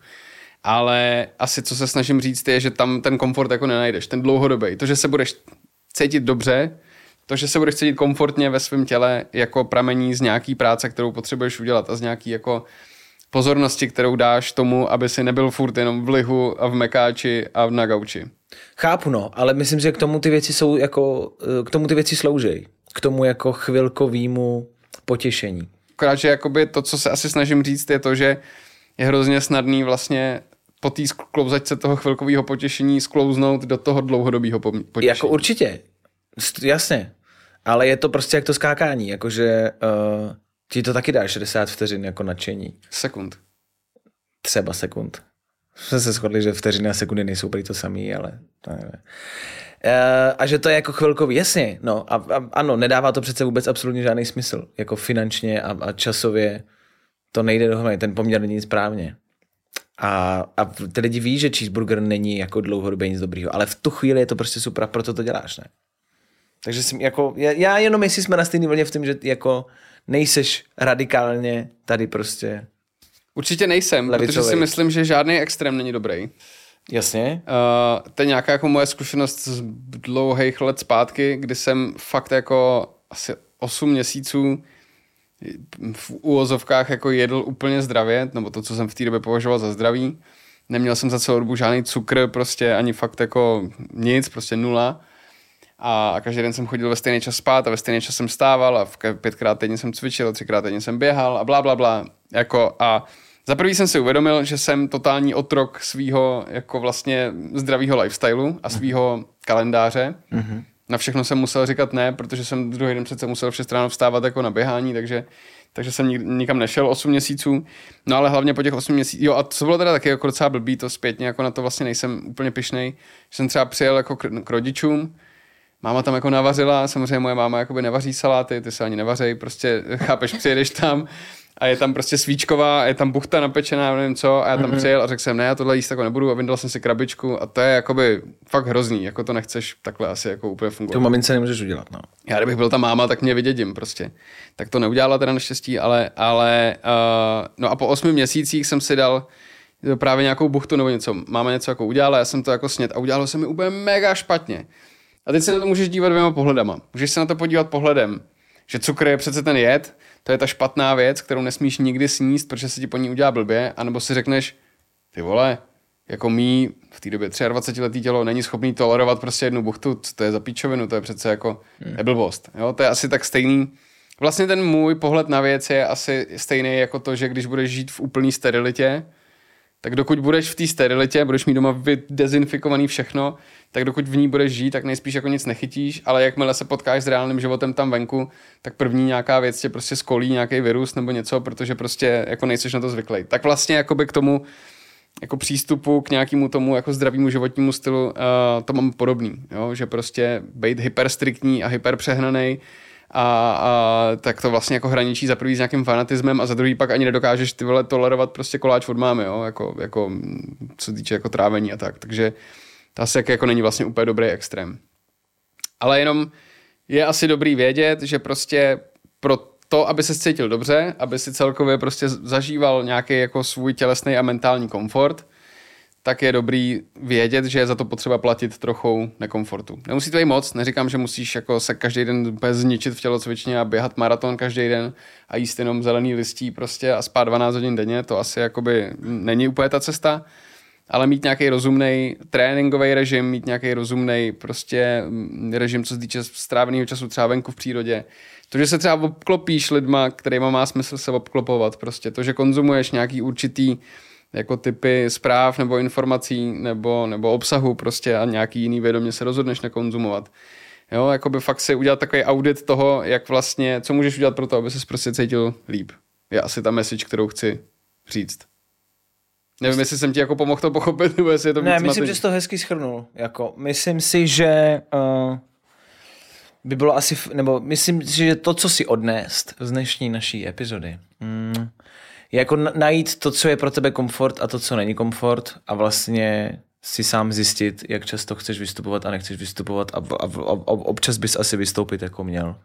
[SPEAKER 2] Ale asi co se snažím říct je, že tam ten komfort jako nenajdeš, ten dlouhodobý. To, že se budeš cítit dobře, to, že se budeš cítit komfortně ve svém těle, jako pramení z nějaký práce, kterou potřebuješ udělat a z nějaký jako pozornosti, kterou dáš tomu, aby si nebyl furt jenom v lihu a v mekáči a na gauči.
[SPEAKER 3] Chápu, no, ale myslím, že k tomu ty věci jsou jako, k tomu ty věci slouží. K tomu jako chvilkovýmu potěšení.
[SPEAKER 2] Akorát, že jakoby to, co se asi snažím říct, je to, že je hrozně snadný vlastně po té sklouzačce toho chvilkového potěšení sklouznout do toho dlouhodobého potěšení.
[SPEAKER 3] Jako určitě, jasně. Ale je to prostě jak to skákání, jakože uh, ti to taky dá šedesát vteřin jako nadšení.
[SPEAKER 2] Sekund.
[SPEAKER 3] Třeba sekund. Jsme se shodli, že vteřiny a sekundy nejsou prý to samý, ale to nevím. Uh, a že to je jako chvilkový, jasně, no a, a ano, nedává to přece vůbec absolutně žádný smysl, jako finančně a, a časově to nejde dohromady, ten poměr není správně. A, a ty lidi ví, že cheeseburger není jako dlouhodobě nic dobrýho, ale v tu chvíli je to prostě super a proto to děláš, ne? Takže jsem jako, já, já jenom jestli jsme na stejný vlně v tom, že jako nejseš radikálně tady prostě.
[SPEAKER 2] Určitě nejsem, levicovej. Protože si myslím, že žádný extrém není dobrý.
[SPEAKER 3] Jasně.
[SPEAKER 2] Uh, to je nějaká jako moje zkušenost z dlouhých let zpátky, kdy jsem fakt jako asi osm měsíců v úvozovkách jako jedl úplně zdravě, nebo to, co jsem v té době považoval za zdravý. Neměl jsem za celou dobu žádný cukr, prostě ani fakt jako nic, prostě nula. A každý den jsem chodil ve stejný čas spát a ve stejný čas jsem stával a pětkrát týdně jsem cvičil, třikrát týdně jsem běhal a blá, blá, blá. Jako a za prvý jsem si uvědomil, že jsem totální otrok svýho jako vlastně zdravýho lifestylu a svýho kalendáře. Mm-hmm. Na všechno jsem musel říkat ne, protože jsem druhý den přece musel v šest ráno vstávat jako na běhání, takže, takže jsem nik, nikam nešel osm měsíců. No ale hlavně po těch osmi měsících. Jo a co bylo teda taky jako docela blbý, to zpětně jako na to vlastně nejsem úplně pyšnej, že jsem třeba přijel jako k, k rodičům. Máma tam jako navařila, samozřejmě moje máma jakoby nevaří saláty, ty se ani nevařej, prostě chápeš, přijedeš tam a je tam prostě svíčková, a je tam buchta napečená, nevím co, a já tam mm-hmm. přijel a řekl jsem, ne, já tohle jíst jako nebudu a vyndal jsem si krabičku a to je jakoby fakt hrozný, jako to nechceš takhle asi jako úplně fungovat.
[SPEAKER 3] To mamince nemůžeš udělat, no.
[SPEAKER 2] Já kdybych byl ta máma, tak mě vydědím prostě. Tak to neudělala teda naštěstí, ale, ale uh, no a po osmi měsících jsem si dal právě nějakou buchtu nebo něco, máma něco jako udělala, já jsem to jako snět a udělalo se mi úplně mega špatně. A teď se na to můžeš dívat dvěma pohledama. Můžeš se na to podívat pohledem, že cukr je přece ten jed, to je ta špatná věc, kterou nesmíš nikdy sníst, protože se ti po ní udělá blbě, anebo si řekneš, ty vole, jako mý v té době dvacetiletý tělo není schopný tolerovat prostě jednu buchtu, to je za píčovinu, to je přece jako hmm. blbost. Jo? To je asi tak stejný. Vlastně ten můj pohled na věc je asi stejný jako to, že když budeš žít v úplný sterilitě, tak dokud budeš v té sterilitě, budeš mít doma vydezinfikovaný všechno, tak dokud v ní budeš žít, tak nejspíš jako nic nechytíš, ale jakmile se potkáš s reálným životem tam venku, tak první nějaká věc tě prostě skolí, nějaký virus nebo něco, protože prostě jako nejseš na to zvyklý. Tak vlastně jakoby k tomu jako přístupu k nějakému tomu jako zdravému životnímu stylu uh, to mám podobný, jo? Že prostě být hyperstriktní a hyperpřehnanej a, a tak to vlastně jako hraničí za prvý s nějakým fanatismem a za druhý pak ani nedokážeš ty vole tolerovat prostě koláč od mámy, jo? Jako, jako co týče jako trávení a tak, takže to asi jako, jako není vlastně úplně dobrý extrém. Ale jenom je asi dobrý vědět, že prostě pro to, aby se cítil dobře, aby si celkově prostě zažíval nějaký jako svůj tělesný a mentální komfort, tak je dobrý vědět, že je za to potřeba platit trochu nekomfortu. Nemusí to být moc, neříkám, že musíš jako se každý den zničit v tělocvičně a běhat maraton každý den a jíst jenom zelený listí prostě a spát dvanáct hodin denně, to asi jakoby není úplně ta cesta, ale mít nějaký rozumný tréninkový režim, mít nějaký rozumný prostě režim, co se týče stráveného času třeba venku v přírodě. To, že se třeba obklopíš lidma, kterýma má smysl se obklopovat, prostě to, že konzumuješ nějaký určitý jako typy zpráv nebo informací nebo, nebo obsahu prostě a nějaký jiný vědomě se rozhodneš nekonzumovat. Jo, jakoby fakt si udělat takový audit toho, jak vlastně, co můžeš udělat pro to, aby ses prostě cítil líp. Je asi ta message, kterou chci říct. Nevím, jestli jsem ti jako pomohl to pochopit, nebo jestli je to víc
[SPEAKER 3] Ne, myslím,
[SPEAKER 2] matení.
[SPEAKER 3] že jsi to hezky shrnul. Jako, myslím si, že uh, by bylo asi, nebo myslím si, že to, co si odnést z dnešní naší epizody, mm, je jako najít to, co je pro tebe komfort a to, co není komfort a vlastně si sám zjistit, jak často chceš vystupovat a nechceš vystupovat a, a, a občas bys asi vystoupit jako měl.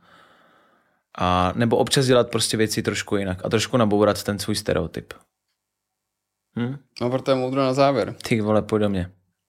[SPEAKER 3] A, nebo občas dělat prostě věci trošku jinak a trošku nabourat ten svůj stereotyp. Hm?
[SPEAKER 2] No, proto je moudro na závěr.
[SPEAKER 3] Ty vole, pojď do mě.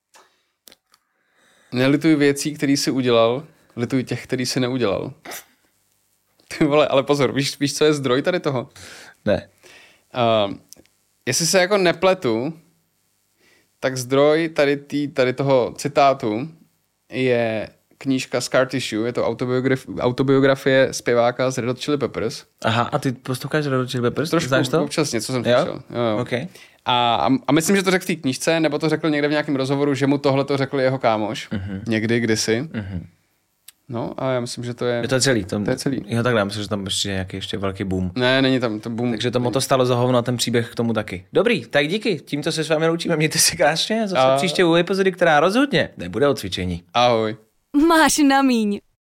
[SPEAKER 2] Nelituj věcí, který jsi udělal, lituj těch, který jsi neudělal. Ty vole, ale pozor, víš, víš, co je zdroj tady toho?
[SPEAKER 3] Ne.
[SPEAKER 2] Uh, jestli se jako nepletu, tak zdroj tady, tý, tady toho citátu je knížka Scar Tissue, je to autobiografie, autobiografie zpěváka z Red Hot Chili Peppers.
[SPEAKER 3] Aha, a ty posloucháš Red Hot Chili Peppers?
[SPEAKER 2] Trošku,
[SPEAKER 3] znáš to?
[SPEAKER 2] občas něco jsem
[SPEAKER 3] jo?
[SPEAKER 2] slyšel. Jo, jo.
[SPEAKER 3] Okay.
[SPEAKER 2] A, a myslím, že to řekl v té knížce, nebo to řekl někde v nějakém rozhovoru, že mu tohle to řekl jeho kámoš. Uh-huh. Někdy, kdysi. Uh-huh. No a já myslím, že to je...
[SPEAKER 3] Je to celý. To,
[SPEAKER 2] to je celý.
[SPEAKER 3] Jo, takhle, myslím, že tam ještě je nějaký ještě velký boom.
[SPEAKER 2] Ne, není tam to boom.
[SPEAKER 3] Takže tomu to stalo za hovno a ten příběh k tomu taky. Dobrý, tak díky. Tímto se s vámi loučíme. Mějte si krásně. Zase a... příště u epizody, která rozhodně nebude o cvičení.
[SPEAKER 2] Ahoj.
[SPEAKER 1] Máš na míň.